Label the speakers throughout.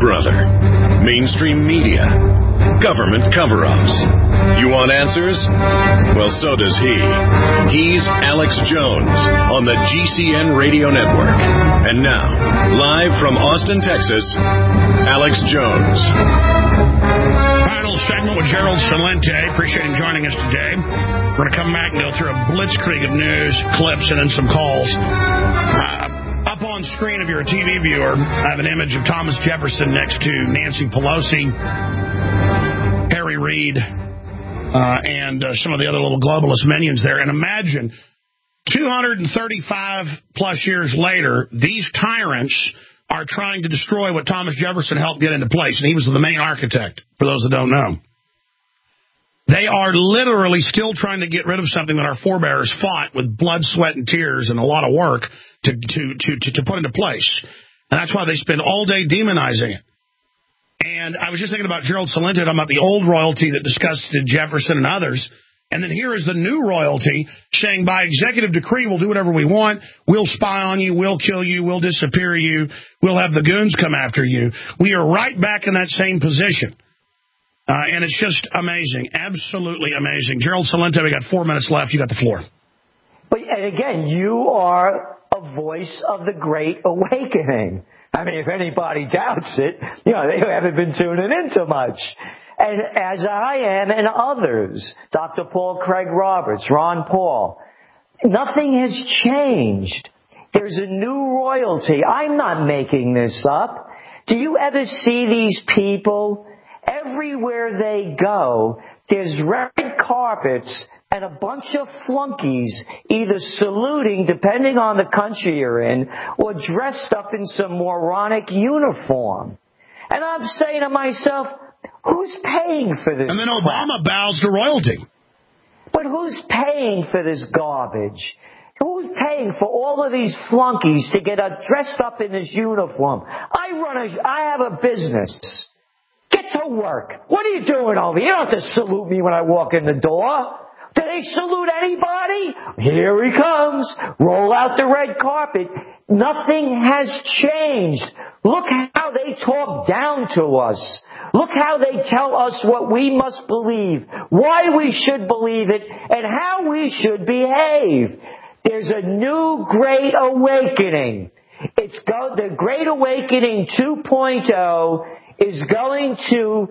Speaker 1: Brother. Mainstream media. Government cover-ups. You want answers? Well, so does he. He's Alex Jones on the GCN Radio Network. And now, live from Austin, Texas, Alex Jones.
Speaker 2: Final segment with Gerald Celente. Appreciate him joining us today. We're going to come back and go through a blitzkrieg of news, clips, and then some calls. Up on screen, if you're a TV viewer, I have an image of Thomas Jefferson next to Nancy Pelosi, Harry Reid, and some of the other little globalist minions there. And imagine 235 plus years later, these tyrants are trying to destroy what Thomas Jefferson helped get into place. And he was the main architect, for those that don't know. They are literally still trying to get rid of something that our forebears fought with blood, sweat, and tears and a lot of work to put into place. And that's why they spend all day demonizing it. And I was just thinking about Gerald Celente, talking about the old royalty that disgusted Jefferson and others. And then here is the new royalty saying by executive decree, we'll do whatever we want. We'll spy on you. We'll kill you. We'll disappear you. We'll have the goons come after you. We are right back in that same position. And it's just amazing. Absolutely amazing. Gerald Celente, we got 4 minutes left. You got the floor.
Speaker 3: But, and again, you are a voice of the Great Awakening. I mean, if anybody doubts it, you know, they haven't been tuning in too much. And as I am and others, Dr. Paul Craig Roberts, Ron Paul, nothing has changed. There's a new royalty. I'm not making this up. Do you ever see these people? Everywhere they go, there's red carpets and a bunch of flunkies either saluting, depending on the country you're in, or dressed up in some moronic uniform. And I'm saying to myself, who's paying for this?
Speaker 2: And then Obama bows to royalty.
Speaker 3: But who's paying for this garbage? Who's paying for all of these flunkies to get dressed up in this uniform? I have a business. Get to work. What are you doing over here? You don't have to salute me when I walk in the door. Do they salute anybody? Here he comes. Roll out the red carpet. Nothing has changed. Look how they talk down to us. Look how they tell us what we must believe, why we should believe it, and how we should behave. There's a new Great Awakening. The Great Awakening 2.0 is going to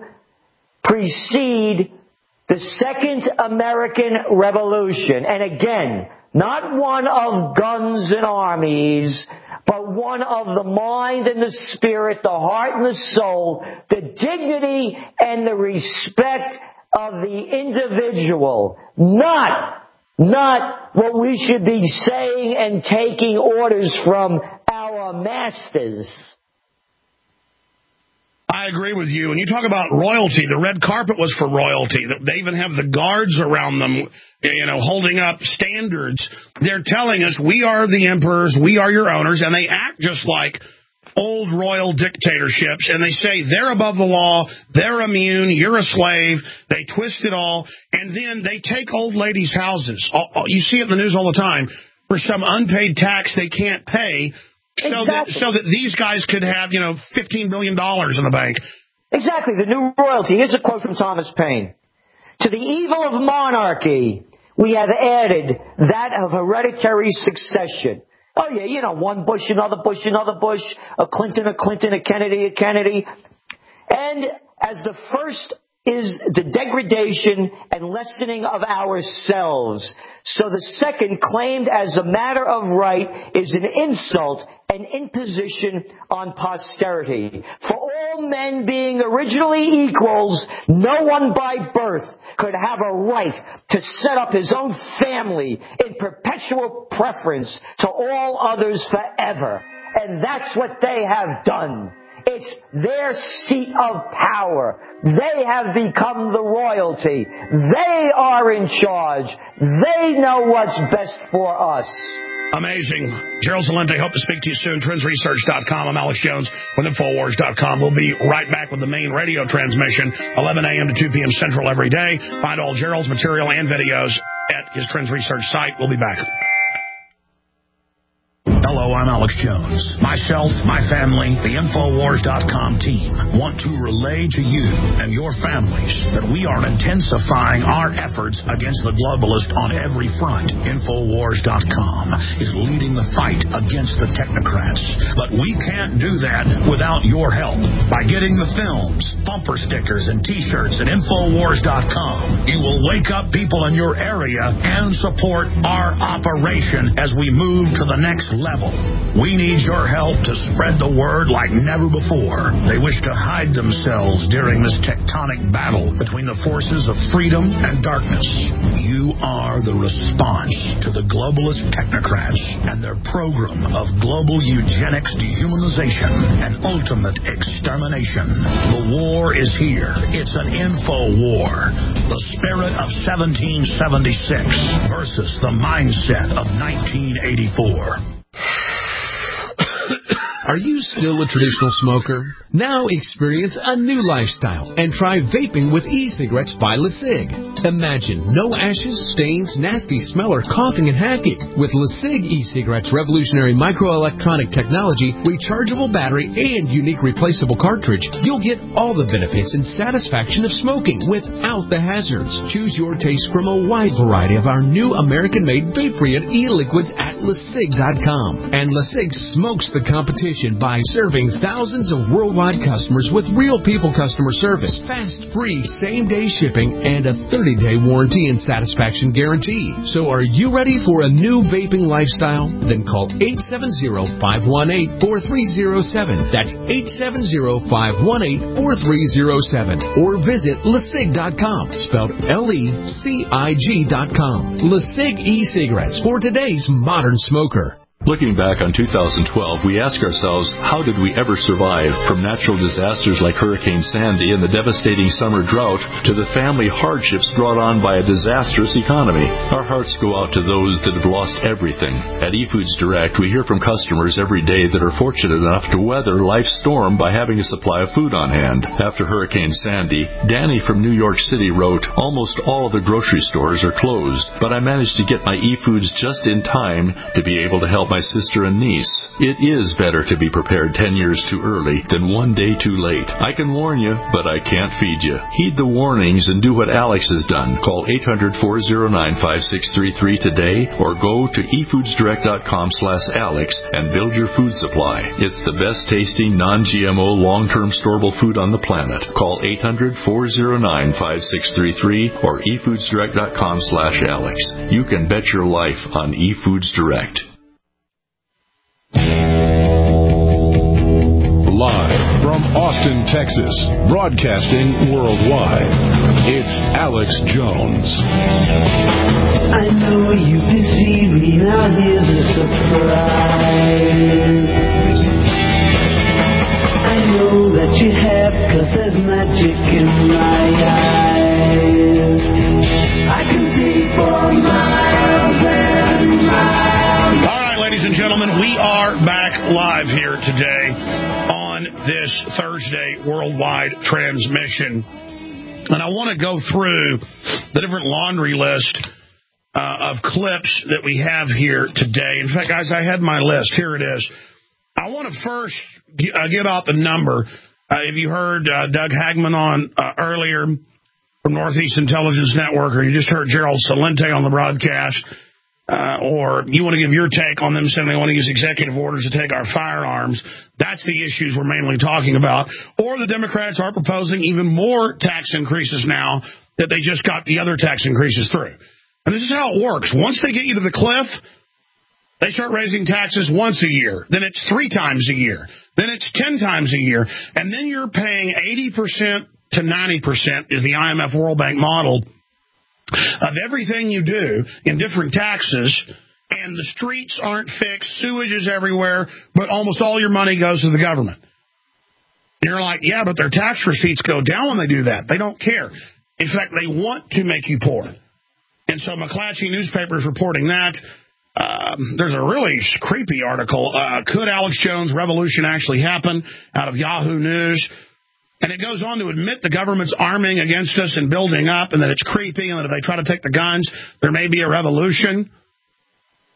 Speaker 3: precede the Second American Revolution. And again, not one of guns and armies, but one of the mind and the spirit, the heart and the soul, the dignity and the respect of the individual. Not what we should be saying and taking orders from our masters.
Speaker 2: I agree with you. And you talk about royalty. The red carpet was for royalty. They even have the guards around them, you know, holding up standards. They're telling us we are the emperors, we are your owners, and they act just like old royal dictatorships, and they say they're above the law, they're immune, you're a slave. They twist it all, and then they take old ladies' houses. You see it in the news all the time for some unpaid tax they can't pay.
Speaker 3: Exactly.
Speaker 2: So that these guys could have, you know, $15 billion in the bank.
Speaker 3: Exactly. The new royalty. Here's a quote from Thomas Paine. To the evil of monarchy, we have added that of hereditary succession. Oh, yeah, you know, one Bush, another Bush, another Bush, a Clinton, a Kennedy, a Kennedy. And as the first is the degradation and lessening of ourselves. So the second, claimed as a matter of right, is an insult and imposition on posterity. For all men being originally equals, no one by birth could have a right to set up his own family in perpetual preference to all others forever. And that's what they have done. It's their seat of power. They have become the royalty. They are in charge. They know what's best for us.
Speaker 2: Amazing. Gerald Celente, hope to speak to you soon. TrendsResearch.com. I'm Alex Jones with Infowars.com. We'll be right back with the main radio transmission, 11 a.m. to 2 p.m. Central every day. Find all Gerald's material and videos at his Trends Research site. We'll be back. Hello, I'm Alex Jones. Myself, my family, the Infowars.com team want to relay to you and your families that we are intensifying our efforts against the globalist on every front. Infowars.com is leading the fight against the technocrats. But we can't do that without your help. By getting the films, bumper stickers, and T-shirts at Infowars.com, you will wake up people in your area and support our operation as we move to the next level. We need your help to spread the word like never before. They wish to hide themselves during this tectonic battle between the forces of freedom and darkness. You are the response to the globalist technocrats and their program of global eugenics, dehumanization, and ultimate extermination. The war is here. It's an info war. The spirit of 1776 versus the mindset of 1984.
Speaker 4: Are you still a traditional smoker? Now experience a new lifestyle and try vaping with e-cigarettes by LeSig. Imagine no ashes, stains, nasty smell, or coughing and hacking. With LeSig e-cigarettes' revolutionary microelectronic technology, rechargeable battery, and unique replaceable cartridge, you'll get all the benefits and satisfaction of smoking without the hazards. Choose your taste from a wide variety of our new American-made vape-free e-liquids at LeSig.com. And LeSig smokes the competition by serving thousands of worldwide customers with real people customer service, fast, free, same-day shipping, and a 30-day warranty and satisfaction guarantee. So are you ready for a new vaping lifestyle? Then call 870-518-4307. That's 870-518-4307. Or visit LeSig.com, spelled LECIG.com. LeSig e-cigarettes for today's modern smoker.
Speaker 5: Looking back on 2012, we ask ourselves, how did we ever survive from natural disasters like Hurricane Sandy and the devastating summer drought to the family hardships brought on by a disastrous economy? Our hearts go out to those that have lost everything. At eFoods Direct, we hear from customers every day that are fortunate enough to weather life's storm by having a supply of food on hand. After Hurricane Sandy, Danny from New York City wrote, almost all of the grocery stores are closed, but I managed to get my eFoods just in time to be able to help my sister and niece. It is better to be prepared 10 years too early than one day too late. I can warn you, but I can't feed you. Heed the warnings and do what Alex has done. Call 800-409-5633 today or go to efoodsdirect.com/Alex and build your food supply. It's the best tasting, non-GMO, long-term storable food on the planet. Call 800-409-5633 or efoodsdirect.com/Alex. You can bet your life on eFoods Direct.
Speaker 6: Live from Austin, Texas, broadcasting worldwide, it's Alex Jones.
Speaker 7: I know you deceived me, now here's a surprise. I know that you have, 'cause there's magic in my eyes. I can see for miles and miles.
Speaker 2: All right, ladies and gentlemen, we are back live here today on this Thursday worldwide transmission. And I want to go through the different laundry list of clips that we have here today. In fact, guys, I had my list. Here it is. I want to first give out the number. If you heard Doug Hagman on earlier from Northeast Intelligence Network, or you just heard Gerald Celente on the broadcast, or you want to give your take on them saying they want to use executive orders to take our firearms, that's the issues we're mainly talking about. Or the Democrats are proposing even more tax increases now that they just got the other tax increases through. And this is how it works. Once they get you to the cliff, they start raising taxes once a year. Then it's 3 times a year. Then it's 10 times a year. And then you're paying 80% to 90% is the IMF World Bank model of everything you do in different taxes, and the streets aren't fixed, sewage is everywhere, but almost all your money goes to the government. And you're like, yeah, but their tax receipts go down when they do that. They don't care. In fact, they want to make you poor. And so McClatchy newspaper is reporting that. There's a really creepy article. Could Alex Jones' revolution actually happen? Out of Yahoo News. And it goes on to admit the government's arming against us and building up, and that it's creepy, and that if they try to take the guns, there may be a revolution.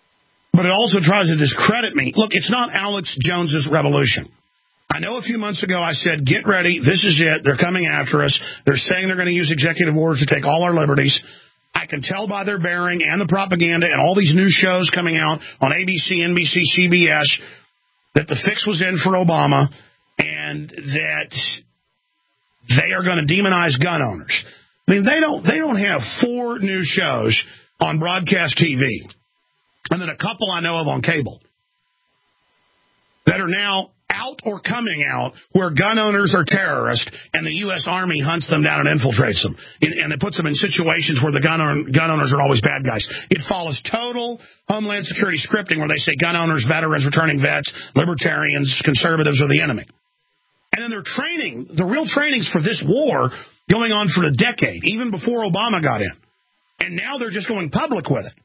Speaker 2: But it also tries to discredit me. Look, it's not Alex Jones's revolution. I know a few months ago I said, get ready, this is it, they're coming after us, they're saying they're going to use executive orders to take all our liberties. I can tell by their bearing and the propaganda and all these new shows coming out on ABC, NBC, CBS that the fix was in for Obama and that they are going to demonize gun owners. I mean, they don't have 4 new shows on broadcast TV and then a couple I know of on cable that are now out or coming out where gun owners are terrorists and the U.S. Army hunts them down and infiltrates them. And it puts them in situations where the gun owners are always bad guys. It follows total Homeland Security scripting where they say gun owners, veterans, returning vets, libertarians, conservatives are the enemy. And then they're training, the real trainings for this war going on for a decade, even before Obama got in. And now they're just going public with it.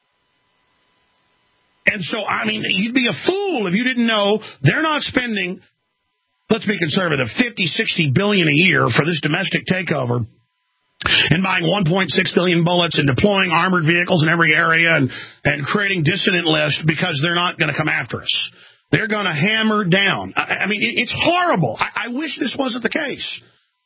Speaker 2: And so, I mean, you'd be a fool if you didn't know they're not spending, let's be conservative, $50-60 billion a year for this domestic takeover and buying 1.6 billion bullets and deploying armored vehicles in every area and creating dissident lists because they're not going to come after us. They're going to hammer down. I mean, it's horrible. I wish this wasn't the case.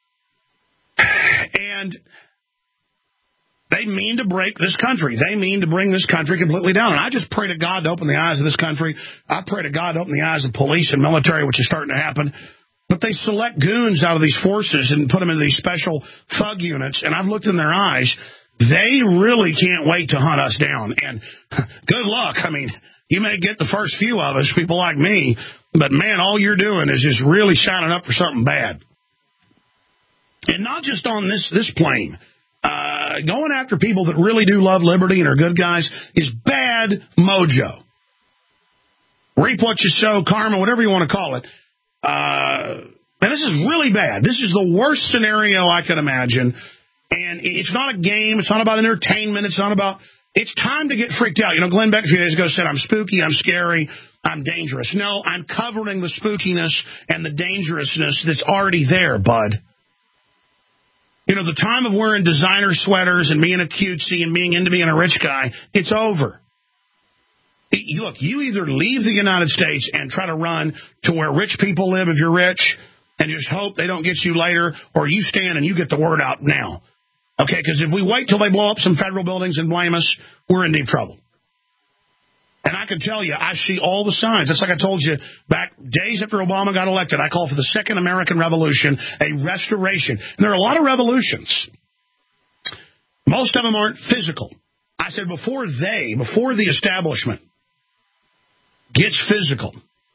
Speaker 2: And they mean to break this country. They mean to bring this country completely down. And I just pray to God to open the eyes of this country. I pray to God to open the eyes of police and military, which is starting to happen. But they select goons out of these forces and put them into these special thug units. And I've looked in their eyes. They really can't wait to hunt us down. And good luck. I mean, you may get the first few of us, people like me. But, man, all you're doing is just really signing up for something bad. And not just on this plane. Going after people that really do love liberty and are good guys is bad mojo. Reap what you sow, karma, whatever you want to call it. And this is really bad. This is the worst scenario I could imagine. And it's not a game. It's not about entertainment. It's not about... It's time to get freaked out. You know, Glenn Beck a few days ago said, I'm spooky, I'm scary, I'm dangerous. No, I'm covering the spookiness and the dangerousness that's already there, bud. You know, the time of wearing designer sweaters and being a cutesy and being into being a rich guy, it's over. Look, you either leave the United States and try to run to where rich people live if you're rich and just hope they don't get you later, or you stand and you get the word out now. Okay, because if we wait till they blow up some federal buildings and blame us, we're in deep trouble. And I can tell you, I see all the signs. That's like I told you back days after Obama got elected. I call for the Second American Revolution a restoration. And there are a lot of revolutions. Most of them aren't physical. I said before the establishment gets physical,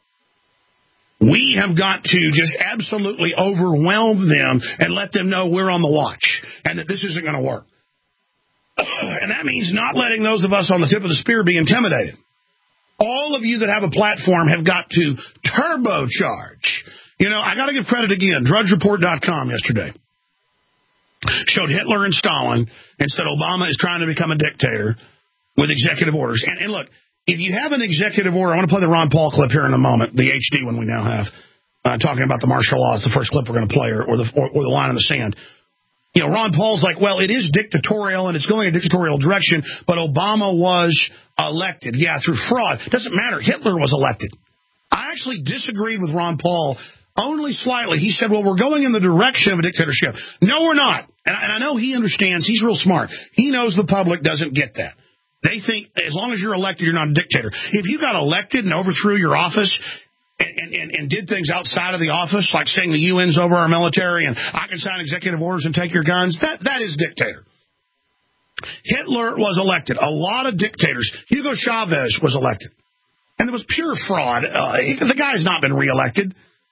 Speaker 2: we have got to just absolutely overwhelm them and let them know we're on the watch and that this isn't going to work. And that means not letting those of us on the tip of the spear be intimidated. All of you that have a platform have got to turbocharge. You know, I got to give credit again. DrudgeReport.com yesterday showed Hitler and Stalin and said Obama is trying to become a dictator with executive orders. And look, if you have an executive order, I want to play the Ron Paul clip here in a moment, the HD one we now have, talking about the martial law. It's the first clip we're going to play, or the line in the sand. You know, Ron Paul's like, well, it is dictatorial and it's going a dictatorial direction, but Obama was elected. Yeah, through fraud. Doesn't matter. Hitler was elected. I actually disagreed with Ron Paul only slightly. He said, well, we're going in the direction of a dictatorship. No, we're not. And I know he understands. He's real smart. He knows the public doesn't get that. They think as long as you're elected, you're not a dictator. If you got elected and overthrew your office and did things outside of the office, like saying the UN's over our military and I can sign executive orders and take your guns, that is dictator. Hitler was elected. A lot of dictators. Hugo Chavez was elected. And there was pure fraud. The guy's not been reelected.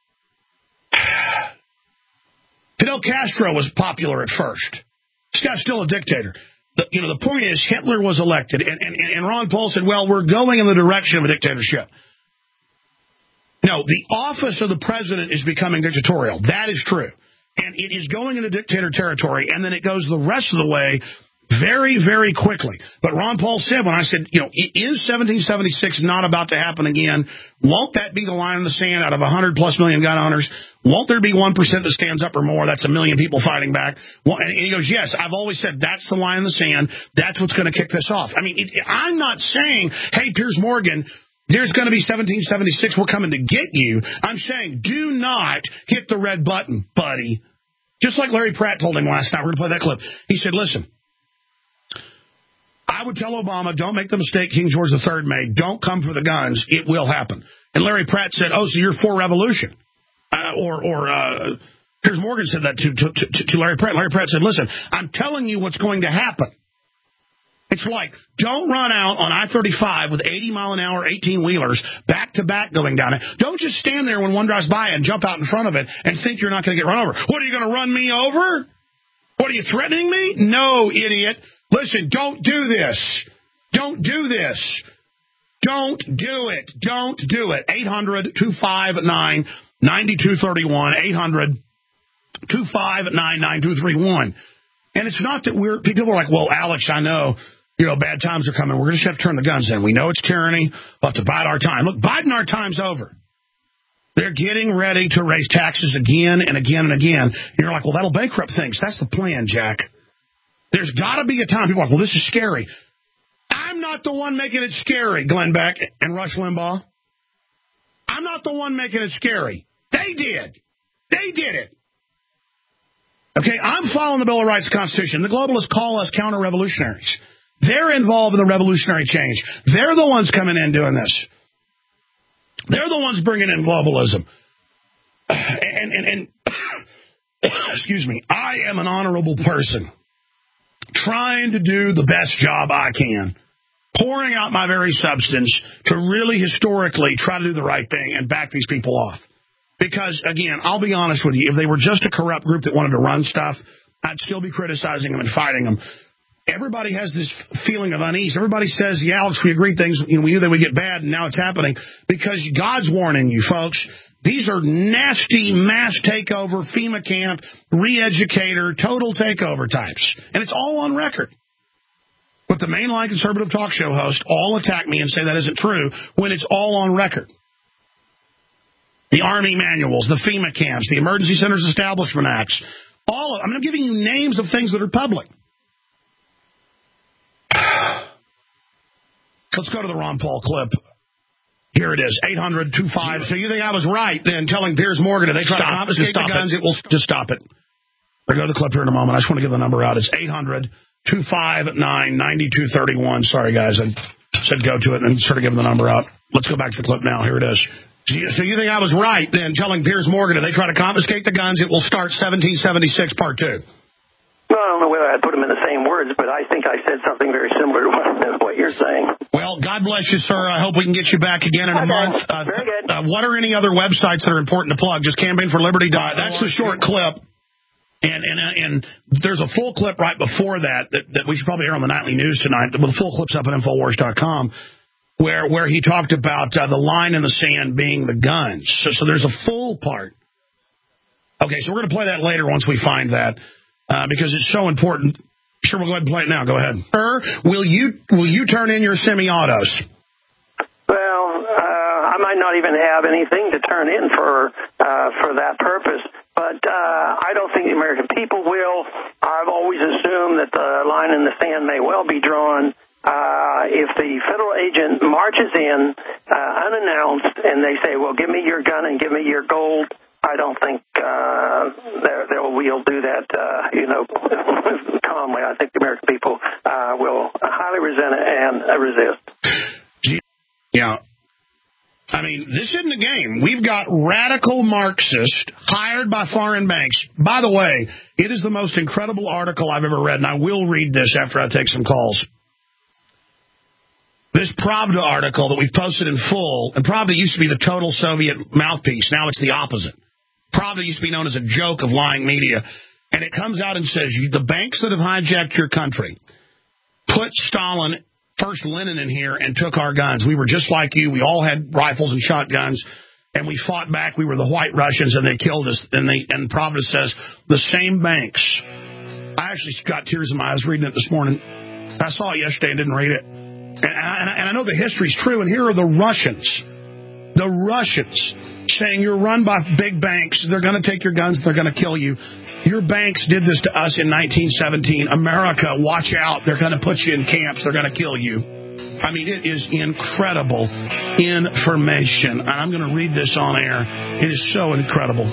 Speaker 2: Fidel Castro was popular at first. This guy's still a dictator. The point is Hitler was elected. And Ron Paul said, well, we're going in the direction of a dictatorship. No, the office of the president is becoming dictatorial. That is true. And it is going into dictator territory. And then it goes the rest of the way very, very quickly. But Ron Paul said, when I said, is 1776 not about to happen again? Won't that be the line in the sand out of 100+ million gun owners? Won't there be 1% that stands up or more? That's 1 million people fighting back. And he goes, yes, I've always said that's the line in the sand. That's what's going to kick this off. I mean, I'm not saying, hey, Piers Morgan, there's going to be 1776. We're coming to get you. I'm saying do not hit the red button, buddy. Just like Larry Pratt told him last night. We're going to play that clip. He said, listen, I would tell Obama, don't make the mistake King George III made. Don't come for the guns. It will happen. And Larry Pratt said, oh, so you're for revolution. Piers Morgan said that to Larry Pratt. Larry Pratt said, listen, I'm telling you what's going to happen. It's like, don't run out on I-35 with 80-mile-an-hour 18-wheelers back-to-back going down it. Don't just stand there when one drives by and jump out in front of it and think you're not going to get run over. What, are you going to run me over? What, are you threatening me? No, idiot. Listen, don't do this. Don't do this. Don't do it. Don't do it. 800-259-9231. 800-259-9231. And it's not that people are like, well, Alex, I know, bad times are coming. We're going to have to turn the guns in. We know it's tyranny. We'll have to bide our time. Look, biding our time's over. They're getting ready to raise taxes again and again and again. And you're like, well, that'll bankrupt things. That's the plan, Jack. There's got to be a time. People are like, well, this is scary. I'm not the one making it scary, Glenn Beck and Rush Limbaugh. I'm not the one making it scary. They did. They did it. Okay, I'm following the Bill of Rights, the Constitution. The globalists call us counter-revolutionaries. They're involved in the revolutionary change. They're the ones coming in doing this. They're the ones bringing in globalism. And excuse me, I am an honorable person trying to do the best job I can, pouring out my very substance to really historically try to do the right thing and back these people off. Because, again, I'll be honest with you, if they were just a corrupt group that wanted to run stuff, I'd still be criticizing them and fighting them. Everybody has this feeling of unease. Everybody says, yeah, Alex, we agreed things, we knew they would get bad, and now it's happening. Because God's warning you, folks. These are nasty mass takeover, FEMA camp, re-educator, total takeover types. And it's all on record. But the mainline conservative talk show hosts all attack me and say that isn't true when it's all on record. The Army manuals, the FEMA camps, the Emergency Centers Establishment Acts, all of them. I'm giving you names of things that are public. Let's go to the Ron Paul clip. Here it is, 800-25. So you think I was right then telling Piers Morgan if they try to confiscate the guns, it will just stop it. We'll go to the clip here in a moment. I just want to give the number out. It's 800-259-9231. Sorry, guys. I said go to it and sort of give the number out. Let's go back to the clip now. Here it is. So you think I was right then telling Piers Morgan if they try to confiscate the guns, it will start 1776 Part 2?
Speaker 8: Well, I don't know whether I put them in the same words, but I think I said something very similar to what you're saying.
Speaker 2: Well, God bless you, sir. I hope we can get you back again in a month.
Speaker 8: Very good.
Speaker 2: What are any other websites that are important to plug? Just campaignforliberty.org. That's the short clip. And there's a full clip right before that we should probably air on the nightly news tonight. The full clip's up at Infowars.com. Where he talked about the line in the sand being the guns. So there's a full part. Okay, so we're going to play that later once we find that because it's so important. Sure, we'll go ahead and play it now. Go ahead. Will you turn in your semi-autos?
Speaker 8: Well, I might not even have anything to turn in for that purpose. But I don't think the American people will. I've always assumed that the line in the sand may well be drawn. If the federal agent marches in unannounced and they say, well, give me your gun and give me your gold, I don't think we'll do that, calmly. I think the American people will highly resent it and resist.
Speaker 2: Yeah. I mean, this isn't a game. We've got radical Marxists hired by foreign banks. By the way, it is the most incredible article I've ever read, and I will read this after I take some calls. This Pravda article that we've posted in full, and Pravda used to be the total Soviet mouthpiece. Now it's the opposite. Pravda used to be known as a joke of lying media. And it comes out and says, the banks that have hijacked your country put Stalin, first Lenin in here, and took our guns. We were just like you. We all had rifles and shotguns, and we fought back. We were the White Russians, and they killed us. And Pravda says, the same banks I actually got tears in my eyes reading it this morning. I saw it yesterday and didn't read it. And I know the history's true, and here are the Russians saying you're run by big banks, they're going to take your guns, they're going to kill you. Your banks did this to us in 1917. America, watch out, they're going to put you in camps, they're going to kill you. I mean, it is incredible information. And I'm going to read this on air. It is so incredible.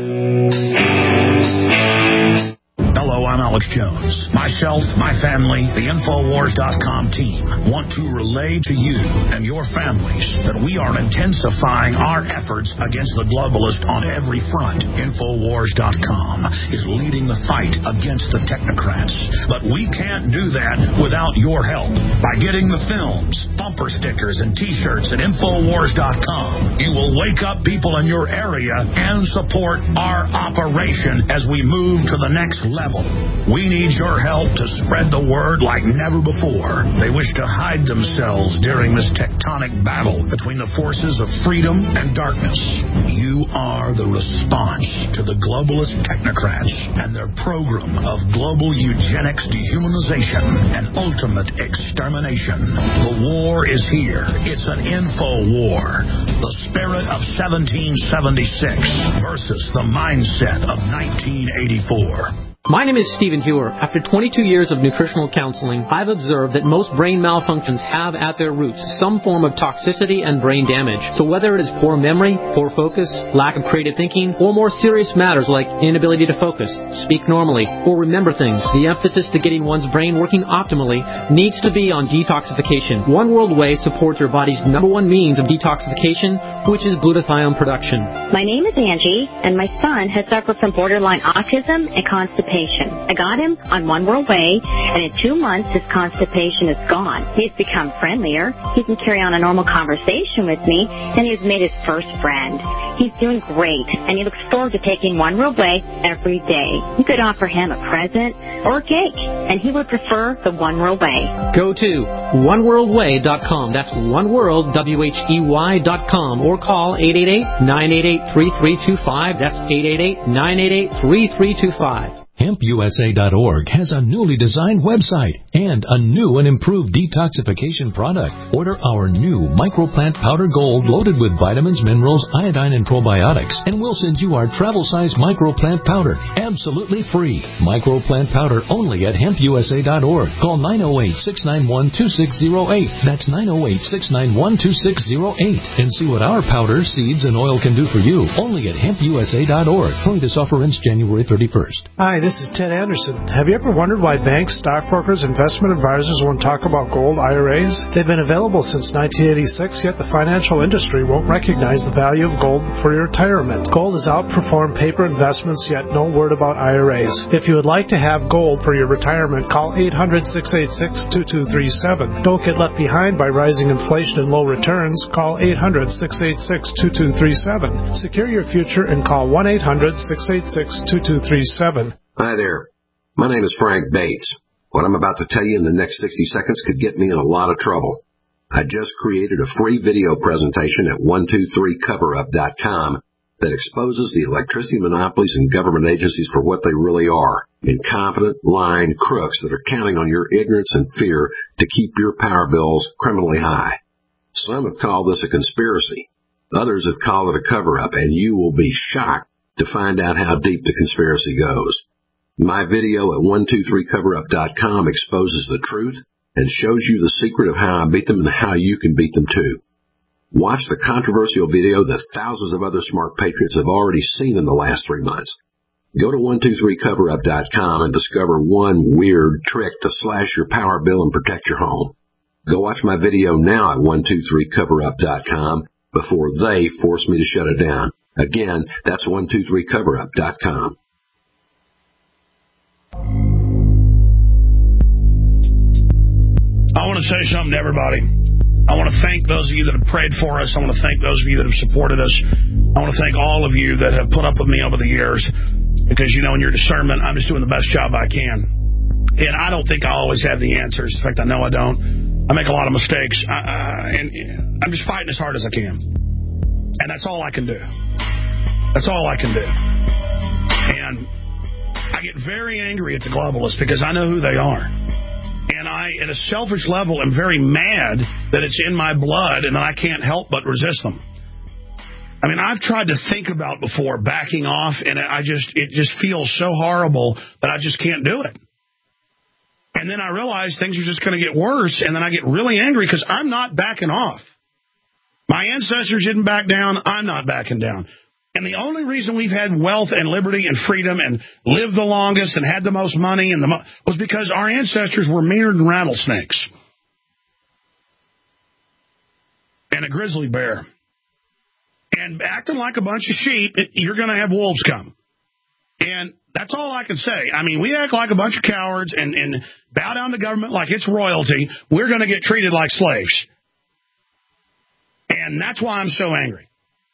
Speaker 9: Hello, I'm Alex Jones. Myself, my family, the Infowars.com team want to relay to you and your families that we are intensifying our efforts against the globalist on every front. Infowars.com is leading the fight against the technocrats. But we can't do that without your help. By getting the films, bumper stickers, and T-shirts at Infowars.com, you will wake up people in your area and support our operation as we move to the next level. We need your help to spread the word like never before. They wish to hide themselves during this tectonic battle between the forces of freedom and darkness. You are the response to the globalist technocrats and their program of global eugenics, dehumanization, and ultimate extermination. The war is here. It's an info war. The spirit of 1776 versus the mindset of 1984.
Speaker 10: My name is Stephen Hewer. After 22 years of nutritional counseling, I've observed that most brain malfunctions have at their roots some form of toxicity and brain damage. So whether it is poor memory, poor focus, lack of creative thinking, or more serious matters like inability to focus, speak normally, or remember things, the emphasis to getting one's brain working optimally needs to be on detoxification. One World Whey supports your body's #1 means of detoxification, which is glutathione production.
Speaker 11: My name is Angie, and my son has suffered from borderline autism and constipation. I got him on One World Whey, and in 2 months, his constipation is gone. He's become friendlier. He can carry on a normal conversation with me, and he's made his first friend. He's doing great, and he looks forward to taking One World Whey every day. You could offer him a present or a cake, and he would prefer the One World Whey.
Speaker 10: Go to oneworldwhey.com. That's oneworld, WHEY.com, or call 888-988-3325. That's 888-988-3325.
Speaker 6: HempUSA.org has a newly designed website and a new and improved detoxification product. Order our new Microplant Powder Gold loaded with vitamins, minerals, iodine, and probiotics, and we'll send you our travel-size Microplant Powder absolutely free. Microplant Powder only at HempUSA.org. Call 908-691-2608. That's 908-691-2608. And see what our powder, seeds, and oil can do for you only at HempUSA.org. Only this offer ends January 31st.
Speaker 12: Hi, this is Ted Anderson. Have you ever wondered why banks, stockbrokers, investment advisors won't talk about gold IRAs? They've been available since 1986, yet the financial industry won't recognize the value of gold for your retirement. Gold has outperformed paper investments, yet no word about IRAs. If you would like to have gold for your retirement, call 800-686-2237. Don't get left behind by rising inflation and low returns. Call 800-686-2237. Secure your future and call 1-800-686-2237.
Speaker 13: Hi there. My name is Frank Bates. What I'm about to tell you in the next 60 seconds could get me in a lot of trouble. I just created a free video presentation at 123coverup.com that exposes the electricity monopolies and government agencies for what they really are. Incompetent, lying crooks that are counting on your ignorance and fear to keep your power bills criminally high. Some have called this a conspiracy. Others have called it a cover-up, and you will be shocked to find out how deep the conspiracy goes. My video at 123coverup.com exposes the truth and shows you the secret of how I beat them and how you can beat them too. Watch the controversial video that thousands of other smart patriots have already seen in the last 3 months. Go to 123coverup.com and discover one weird trick to slash your power bill and protect your home. Go watch my video now at 123coverup.com before they force me to shut it down. Again, that's 123coverup.com.
Speaker 2: I want to say something to everybody. I want to thank those of you that have prayed for us. I want to thank those of you that have supported us. I want to thank all of you that have put up with me over the years. Because, you know, in your discernment, I'm just doing the best job I can. And I don't think I always have the answers. In fact, I know I don't. I make a lot of mistakes. And I'm just fighting as hard as I can. And that's all I can do. That's all I can do. And I get very angry at the globalists because I know who they are. And I, at a selfish level, am very mad that it's in my blood and that I can't help but resist them. I mean, I've tried to think about before backing off, and it just feels so horrible that I just can't do it. And then I realize things are just going to get worse, and then I get really angry because I'm not backing off. My ancestors didn't back down. I'm not backing down. And the only reason we've had wealth and liberty and freedom and lived the longest and had the most money and was because our ancestors were meaner than rattlesnakes and a grizzly bear. And acting like a bunch of sheep, you're going to have wolves come. And that's all I can say. I mean, we act like a bunch of cowards and bow down to government like it's royalty. We're going to get treated like slaves. And that's why I'm so angry.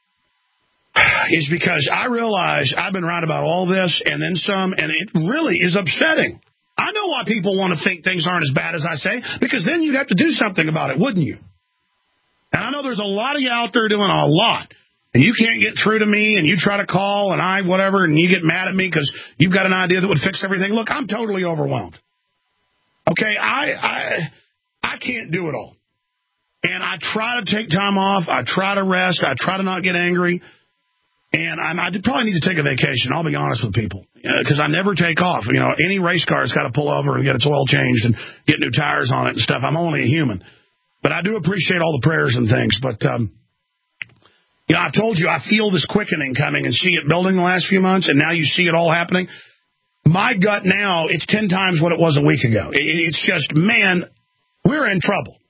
Speaker 2: Is because I realize I've been right about all this and then some, and it really is upsetting. I know why people want to think things aren't as bad as I say, because then you'd have to do something about it, wouldn't you? And I know there's a lot of you out there doing a lot. And you can't get through to me, and you try to call, and whatever, and you get mad at me because you've got an idea that would fix everything. Look, I'm totally overwhelmed. Okay, I can't do it all. And I try to take time off. I try to rest. I try to not get angry. And I probably need to take a vacation, I'll be honest with people, because I never take off. You know, any race car's got to pull over and get its oil changed and get new tires on it and stuff. I'm only a human. But I do appreciate all the prayers and things. But, you know, I've told you I feel this quickening coming and see it building the last few months, and now you see it all happening. My gut now, it's 10 times what it was a week ago. It's just, man, we're in trouble.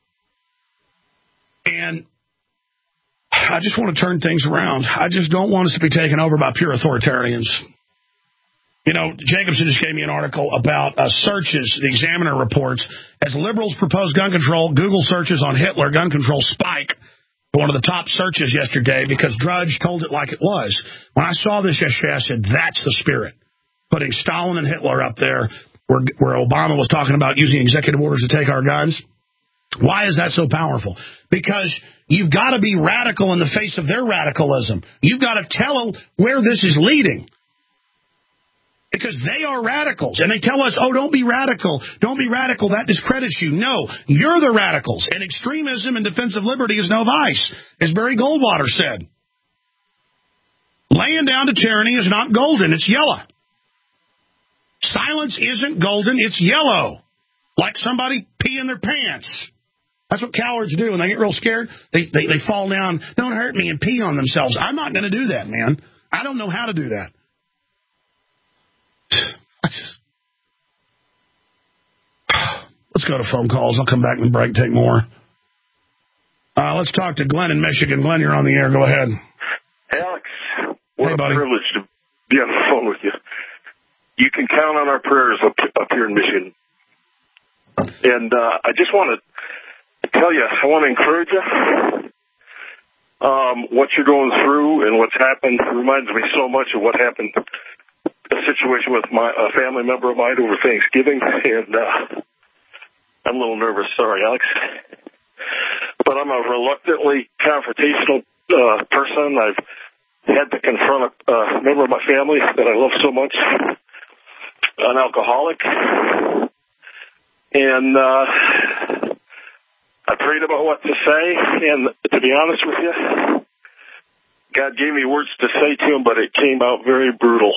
Speaker 2: And I just want to turn things around. I just don't want us to be taken over by pure authoritarians. You know, Jacobson just gave me an article about searches, the Examiner reports, as liberals propose gun control, Google searches on Hitler, gun control spike. One of the top searches yesterday because Drudge told it like it was. When I saw this yesterday, I said, that's the spirit. Putting Stalin and Hitler up there where Obama was talking about using executive orders to take our guns. Why is that so powerful? Because you've got to be radical in the face of their radicalism. You've got to tell them where this is leading. Because they are radicals. And they tell us, oh, don't be radical. Don't be radical. That discredits you. No, you're the radicals. And extremism in defense of liberty is no vice, as Barry Goldwater said. Laying down to tyranny is not golden. It's yellow. Silence isn't golden. It's yellow. Like somebody peeing their pants. That's what cowards do. When they get real scared, they fall down. Don't hurt me and pee on themselves. I'm not going to do that, man. I don't know how to do that. Let's go to phone calls. I'll come back in the break, take more. Let's talk to Glenn in Michigan. Glenn, you're on the air. Go ahead.
Speaker 14: Alex, what
Speaker 2: hey,
Speaker 14: a
Speaker 2: buddy.
Speaker 14: privilege to be on the phone with you. You can count on our prayers up here in Michigan. And I just want to tell you, I want to encourage you. What you're going through and what's happened reminds me so much of what happened, a situation with a family member of mine over Thanksgiving. And I'm a little nervous. Sorry, Alex. But I'm a reluctantly confrontational person. I've had to confront a member of my family that I love so much, an alcoholic. And I prayed about what to say, and to be honest with you, God gave me words to say to him, but it came out very brutal.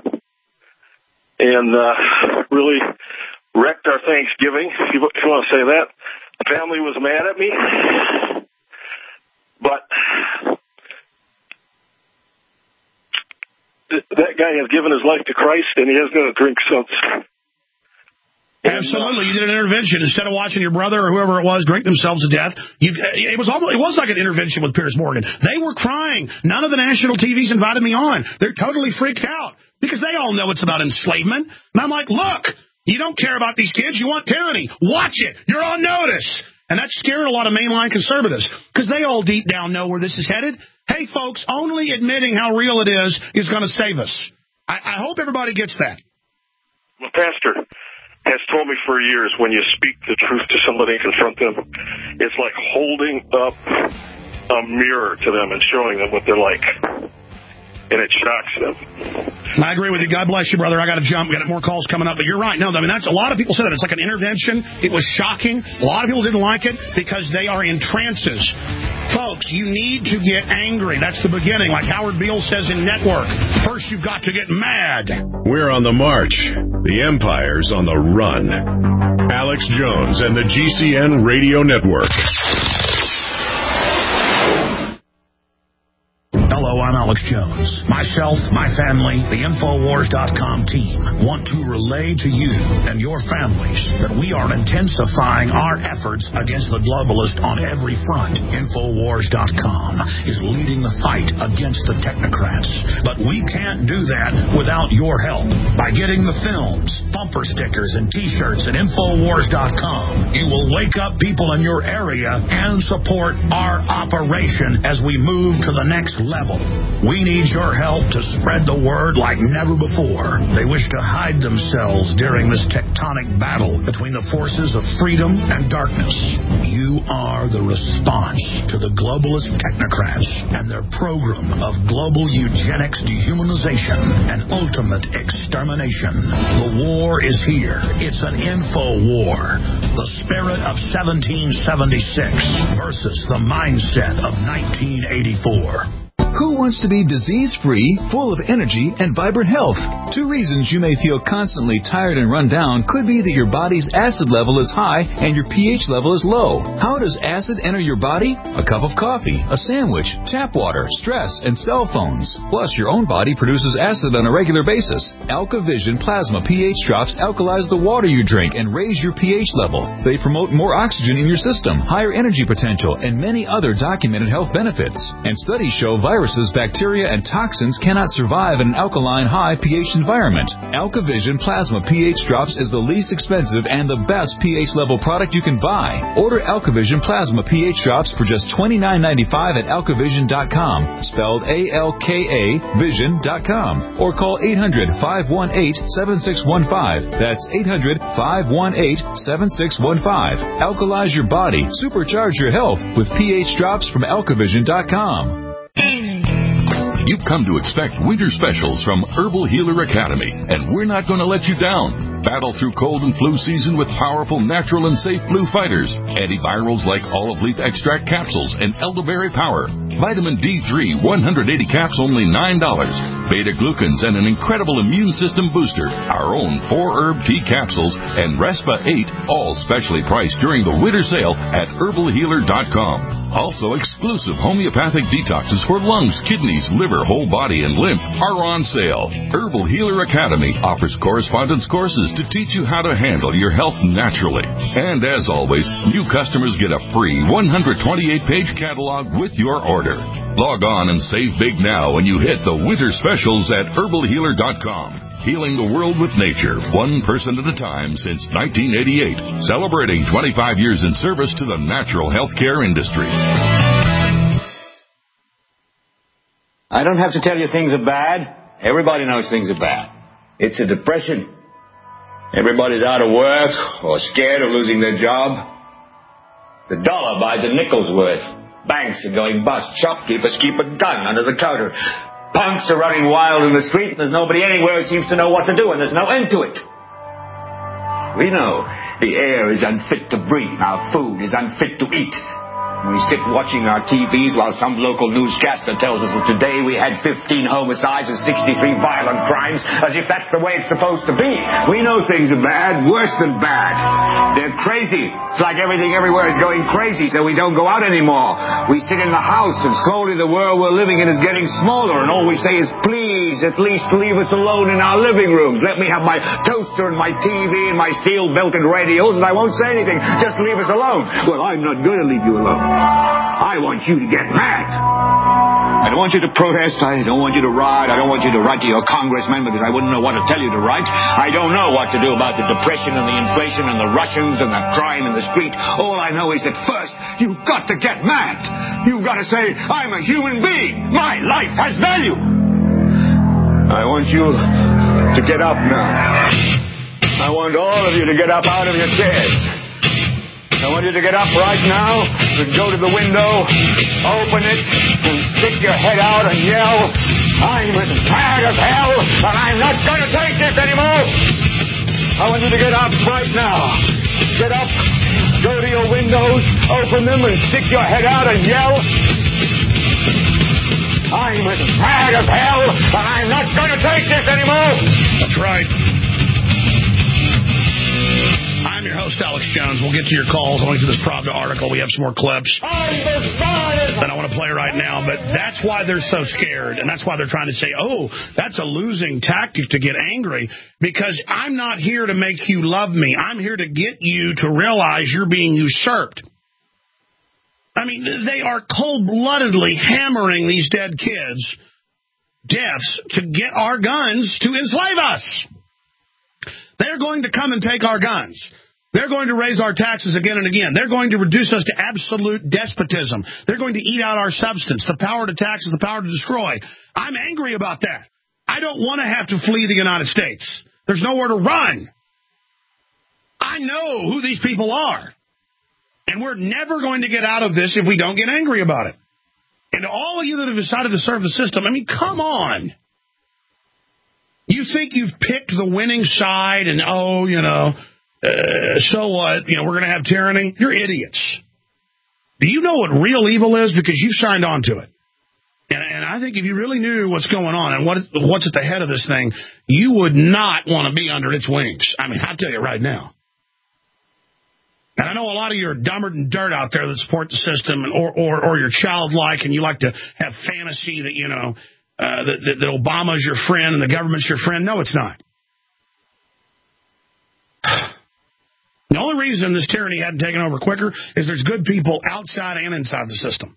Speaker 14: And really wrecked our Thanksgiving, if you want to say that. The family was mad at me, but that guy has given his life to Christ, and he hasn't had a drink since.
Speaker 2: Absolutely. You did an intervention. Instead of watching your brother or whoever it was drink themselves to death, it was like an intervention with Piers Morgan. They were crying. None of the national TVs invited me on. They're totally freaked out because they all know it's about enslavement. And I'm like, look, you don't care about these kids. You want tyranny. Watch it. You're on notice. And that scared a lot of mainline conservatives because they all deep down know where this is headed. Hey, folks, only admitting how real it is going to save us. I hope everybody gets that.
Speaker 14: Well, Pastor has told me for years, when you speak the truth to somebody and confront them, it's like holding up a mirror to them and showing them what they're like. and it shocks them.
Speaker 2: I agree with you. God bless you, brother. I got to jump. We got more calls coming up. But you're right. No, I mean, that's a lot of people say that. It's like an intervention. It was shocking. A lot of people didn't like it because they are in trances. Folks, you need to get angry. That's the beginning. Like Howard Beale says in Network, first you've got to get mad.
Speaker 1: We're on the march. The empire's on the run. Alex Jones and the GCN Radio Network.
Speaker 9: Hello, I'm Alex Jones. Myself, my family, the Infowars.com team want to relay to you and your families that we are intensifying our efforts against the globalist on every front. Infowars.com is leading the fight against the technocrats. But we can't do that without your help. By getting the films, bumper stickers, and T-shirts at Infowars.com, you will wake up people in your area and support our operation as we move to the next level. We need your help to spread the word like never before. They wish to hide themselves during this tectonic battle between the forces of freedom and darkness. You are the response to the globalist technocrats and their program of global eugenics, dehumanization, and ultimate extermination. The war is here. It's an info war. The spirit of 1776 versus the mindset of 1984.
Speaker 15: Who wants to be disease-free, full of energy, and vibrant health? Two reasons you may feel constantly tired and run down could be that your body's acid level is high and your pH level is low. How does acid enter your body? A cup of coffee, a sandwich, tap water, stress, and cell phones. Plus, your own body produces acid on a regular basis. AlkaVision Plasma pH drops alkalize the water you drink and raise your pH level. They promote more oxygen in your system, higher energy potential, and many other documented health benefits. And studies show viruses, bacteria, and toxins cannot survive in an alkaline high pH environment. AlkaVision Plasma pH Drops is the least expensive and the best pH level product you can buy. Order AlkaVision Plasma pH Drops for just $29.95 at AlkaVision.com, spelled A-L-K-A Vision.com, or call 800-518-7615. That's 800-518-7615. Alkalize your body, supercharge your health with pH Drops from AlkaVision.com.
Speaker 16: You've come to expect winter specials from Herbal Healer Academy, and we're not going to let you down. Battle through cold and flu season with powerful, natural, and safe flu fighters. Antivirals like olive leaf extract capsules and elderberry power. Vitamin D3, 180 caps, only $9. Beta-glucans and an incredible immune system booster. Our own 4-herb tea capsules and Respa 8, all specially priced during the winter sale at herbalhealer.com. Also, exclusive homeopathic detoxes for lungs, kidneys, liver, whole body, and lymph are on sale. Herbal Healer Academy offers correspondence courses to teach you how to handle your health naturally. And as always, new customers get a free 128-page catalog with your order. Log on and save big now when you hit the winter specials at herbalhealer.com. Healing the world with nature, one person at a time since 1988. Celebrating 25 years in service to the natural healthcare industry.
Speaker 17: I don't have to tell you things are bad. Everybody knows things are bad. It's a depression. Everybody's out of work or scared of losing their job. The dollar buys a nickel's worth. Banks are going bust. Shopkeepers keep a gun under the counter. Punks are running wild in the street, and there's nobody anywhere who seems to know what to do, and there's no end to it. We know the air is unfit to breathe, our food is unfit to eat. We sit watching our TVs while some local newscaster tells us that today we had 15 homicides and 63 violent crimes, as if that's the way it's supposed to be. We know things are bad, worse than bad. They're crazy. It's like everything everywhere is going crazy, so we don't go out anymore. We sit in the house, and slowly the world we're living in is getting smaller, and all we say is, please, at least leave us alone in our living rooms. Let me have my toaster and my TV and my steel-belted radios, and I won't say anything. Just leave us alone. Well, I'm not going to leave you alone. I want you to get mad. I don't want you to protest. I don't want you to riot. I don't want you to write to your congressman because I wouldn't know what to tell you to write. I don't know what to do about the depression and the inflation and the Russians and the crime in the street. All I know is that first, you've got to get mad. You've got to say, I'm a human being. My life has value. I want you to get up now. I want all of you to get up out of your chairs. I want you to get up right now and go to the window, open it, and stick your head out and yell, I'm as mad as hell, and I'm not going to take this anymore. I want you to get up right now. Get up, go to your windows, open them, and stick your head out and yell. I'm as mad as hell, and I'm not going to take this anymore.
Speaker 2: That's right. I'm your host, Alex Jones. We'll get to your calls. I'll get to this Pravda article. We have some more clips that I want to play right now. But that's why they're so scared. And that's why they're trying to say, oh, that's a losing tactic to get angry. Because I'm not here to make you love me. I'm here to get you to realize you're being usurped. I mean, they are cold-bloodedly hammering these dead kids' deaths to get our guns to enslave us. They're going to come and take our guns. They're going to raise our taxes again and again. They're going to reduce us to absolute despotism. They're going to eat out our substance. The power to tax is the power to destroy. I'm angry about that. I don't want to have to flee the United States. There's nowhere to run. I know who these people are. And we're never going to get out of this if we don't get angry about it. And to all of you that have decided to serve the system, I mean, come on. You think you've picked the winning side and, so what? We're going to have tyranny? You're idiots. Do you know what real evil is? Because you signed on to it. And I think if you really knew what's going on and what's at the head of this thing, you would not want to be under its wings. I mean, I'll tell you right now. And I know a lot of you are dumber than dirt out there that support the system or you're childlike and you like to have fantasy that, that Obama's your friend and the government's your friend. No, it's not. The only reason this tyranny hadn't taken over quicker is there's good people outside and inside the system.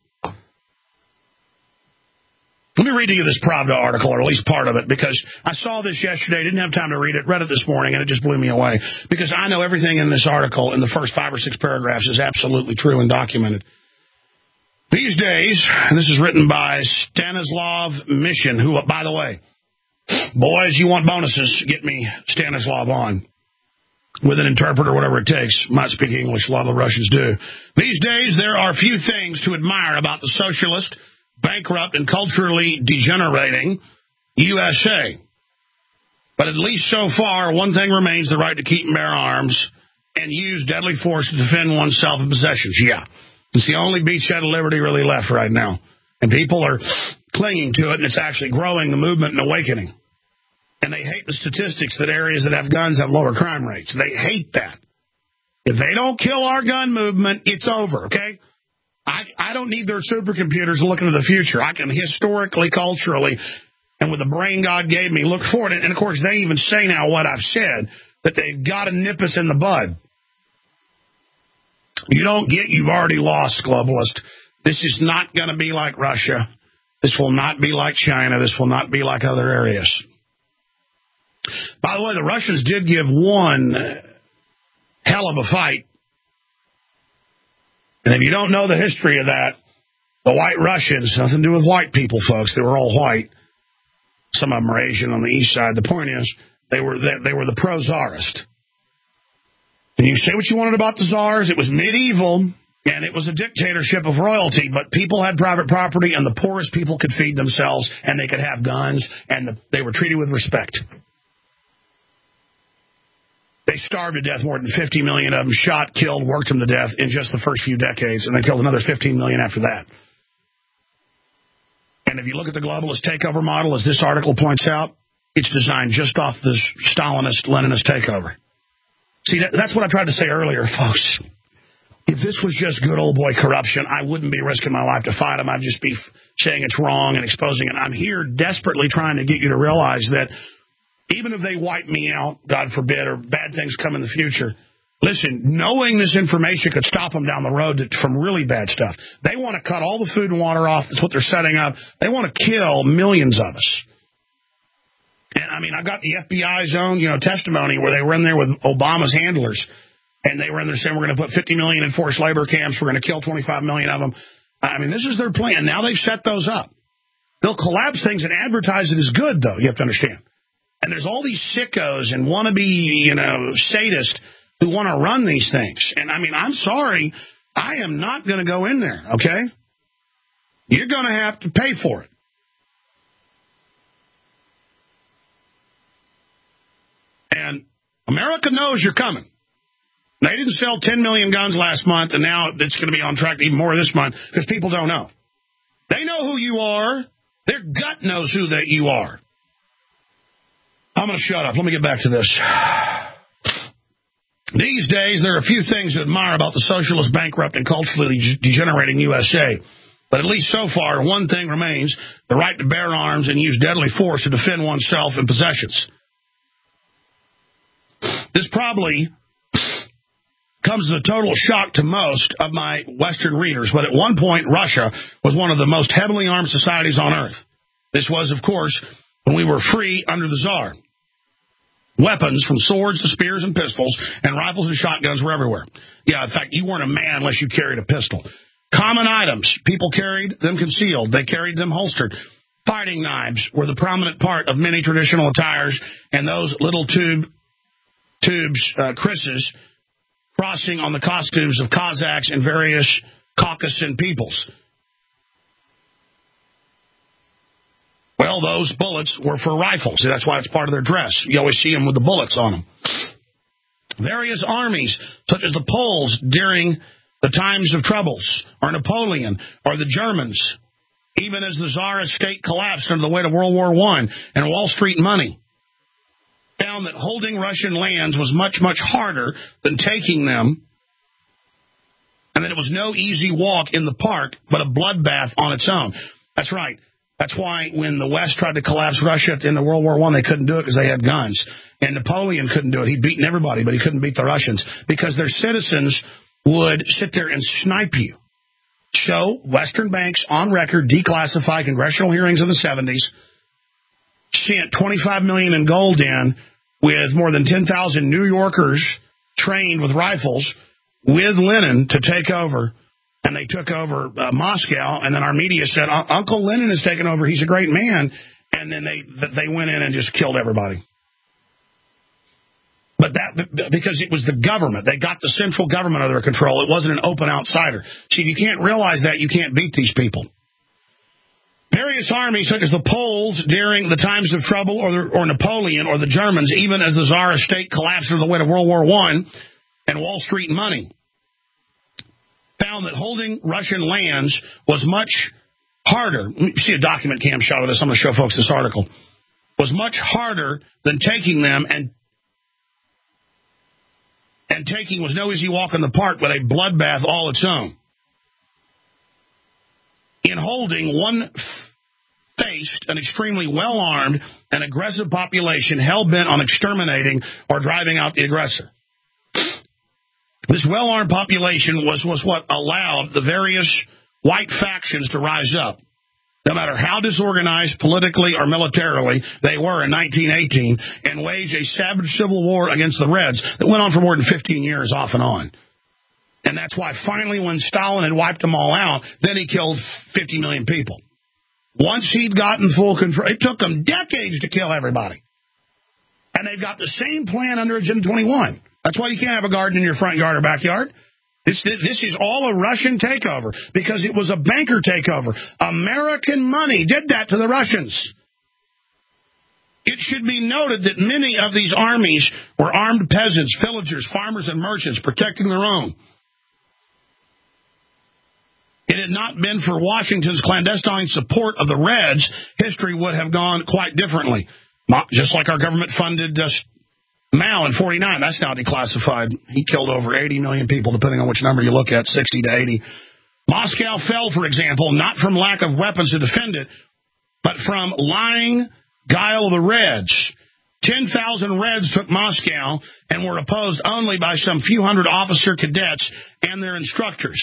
Speaker 2: Let me read to you this Pravda article, or at least part of it, because I saw this yesterday, didn't have time to read it, read it this morning, and it just blew me away. Because I know everything in this article, in the first 5 or 6 paragraphs, is absolutely true and documented. These days, and this is written by Stanislav Mission, who, by the way, boys, you want bonuses, get me Stanislav on. With an interpreter, whatever it takes. Might speak English, a lot of the Russians do. These days, there are few things to admire about the socialist, bankrupt, and culturally degenerating USA. But at least so far, one thing remains: the right to keep and bear arms and use deadly force to defend oneself and possessions. Yeah. It's the only beachhead of liberty really left right now. And people are clinging to it, and it's actually growing the movement and awakening. And they hate the statistics that areas that have guns have lower crime rates. They hate that. If they don't kill our gun movement, it's over, okay? I don't need their supercomputers to look into the future. I can historically, culturally, and with the brain God gave me, look forward. And, of course, they even say now what I've said, that they've got to nip us in the bud. You don't get, you've already lost, globalist. This is not going to be like Russia. This will not be like China. This will not be like other areas. By the way, the Russians did give one hell of a fight. And if you don't know the history of that, the White Russians, nothing to do with white people, folks. They were all white. Some of them are Asian on the east side. The point is, they were the pro-czarist. And you say what you wanted about the czars. It was medieval, and it was a dictatorship of royalty, but people had private property, and the poorest people could feed themselves, and they could have guns, and they were treated with respect. They starved to death, more than 50 million of them, shot, killed, worked them to death in just the first few decades, and they killed another 15 million after that. And if you look at the globalist takeover model, as this article points out, it's designed just off this Stalinist, Leninist takeover. See, that's what I tried to say earlier, folks. If this was just good old boy corruption, I wouldn't be risking my life to fight them. I'd just be saying it's wrong and exposing it. I'm here desperately trying to get you to realize that even if they wipe me out, God forbid, or bad things come in the future, listen, knowing this information could stop them down the road from really bad stuff. They want to cut all the food and water off. That's what they're setting up. They want to kill millions of us. And, I mean, I got the FBI's own, testimony where they were in there with Obama's handlers, and they were in there saying, we're going to put 50 million in forced labor camps. We're going to kill 25 million of them. I mean, this is their plan. Now they've set those up. They'll collapse things and advertise it as good, though, you have to understand. And there's all these sickos and wannabe, sadists who want to run these things. And, I mean, I'm sorry. I am not going to go in there, okay? You're going to have to pay for it. And America knows you're coming. They didn't sell 10 million guns last month, and now it's going to be on track to even more this month because people don't know. They know who you are. Their gut knows who that you are. I'm going to shut up. Let me get back to this. These days, there are a few things to admire about the socialist, bankrupt, and culturally degenerating USA. But at least so far, one thing remains, the right to bear arms and use deadly force to defend oneself and possessions. This probably comes as a total shock to most of my Western readers, but at one point, Russia was one of the most heavily armed societies on Earth. This was, of course, when we were free under the Tsar. Weapons, from swords to spears and pistols, and rifles and shotguns were everywhere. Yeah, in fact, you weren't a man unless you carried a pistol. Common items. People carried them concealed. They carried them holstered. Fighting knives were the prominent part of many traditional attires, and those little tubes, krises, crossing on the costumes of Cossacks and various Caucasian peoples. Well, those bullets were for rifles. See, that's why it's part of their dress. You always see them with the bullets on them. Various armies, such as the Poles during the times of troubles, or Napoleon, or the Germans, even as the Tsarist state collapsed under the weight of World War I and Wall Street money, found that holding Russian lands was much, much harder than taking them, and that it was no easy walk in the park, but a bloodbath on its own. That's right. That's why when the West tried to collapse Russia at the end of World War I, they couldn't do it because they had guns. And Napoleon couldn't do it. He'd beaten everybody, but he couldn't beat the Russians because their citizens would sit there and snipe you. So Western banks on record declassified congressional hearings in the 70s, sent $25 million in gold in with more than 10,000 New Yorkers trained with rifles with Lenin to take over. And they took over Moscow, and then our media said, Uncle Lenin has taken over, he's a great man, and then they went in and just killed everybody. But that, because it was the government, they got the central government under control, it wasn't an open outsider. See, if you can't realize that, you can't beat these people. Various armies, such as the Poles during the times of trouble, or Napoleon, or the Germans, even as the Tsarist state collapsed under the weight of World War I and Wall Street money, found that holding Russian lands was much harder. You see a document cam shot of this. I'm going to show folks this article. Was much harder than taking them, and taking was no easy walk in the park, but a bloodbath all its own. In holding, one faced an extremely well-armed and aggressive population hell-bent on exterminating or driving out the aggressor. This well-armed population was what allowed the various white factions to rise up. No matter how disorganized politically or militarily they were in 1918, and wage a savage civil war against the Reds that went on for more than 15 years off and on. And that's why finally when Stalin had wiped them all out, then he killed 50 million people. Once he'd gotten full control, it took them decades to kill everybody. And they've got the same plan under Agenda 21. That's why you can't have a garden in your front yard or backyard. This is all a Russian takeover because it was a banker takeover. American money did that to the Russians. It should be noted that many of these armies were armed peasants, villagers, farmers, and merchants protecting their own. It had not been for Washington's clandestine support of the Reds, history would have gone quite differently. Just like our government funded Mao in 49, that's now declassified. He killed over 80 million people, depending on which number you look at, 60 to 80. Moscow fell, for example, not from lack of weapons to defend it, but from lying guile of the Reds. 10,000 Reds took Moscow and were opposed only by some few hundred officer cadets and their instructors.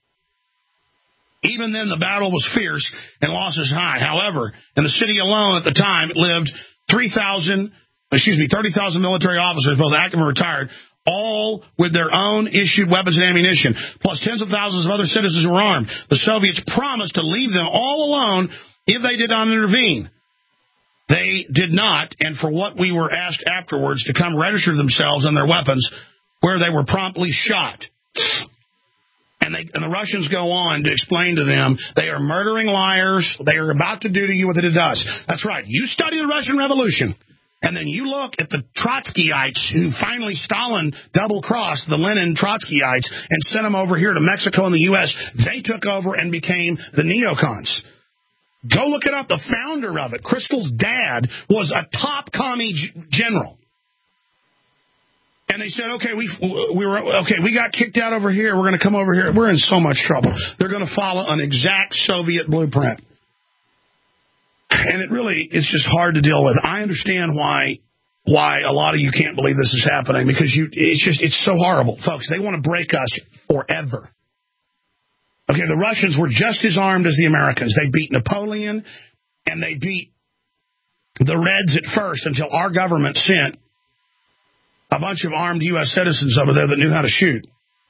Speaker 2: Even then, the battle was fierce and losses high. However, in the city alone at the time, it lived 30,000 military officers, both active and retired, all with their own issued weapons and ammunition, plus tens of thousands of other citizens who were armed. The Soviets promised to leave them all alone if they did not intervene. They did not, and for what we were asked afterwards to come register themselves and their weapons, where they were promptly shot. And the Russians go on to explain to them, they are murdering liars. They are about to do to you what they did to us. That's right. You study the Russian Revolution, And then you look at the Trotskyites who finally Stalin double-crossed the Lenin Trotskyites and sent them over here to Mexico and the U.S. They took over and became the neocons. Go look it up. The founder of it, Crystal's dad, was a top commie general. And they said, okay, we got kicked out over here. We're going to come over here. We're in so much trouble. They're going to follow an exact Soviet blueprint. And it really is just hard to deal with. I understand why a lot of you can't believe this is happening, because it's so horrible. Folks, they want to break us forever. Okay, the Russians were just as armed as the Americans. They beat Napoleon, and they beat the Reds at first until our government sent a bunch of armed U.S. citizens over there that knew how to shoot.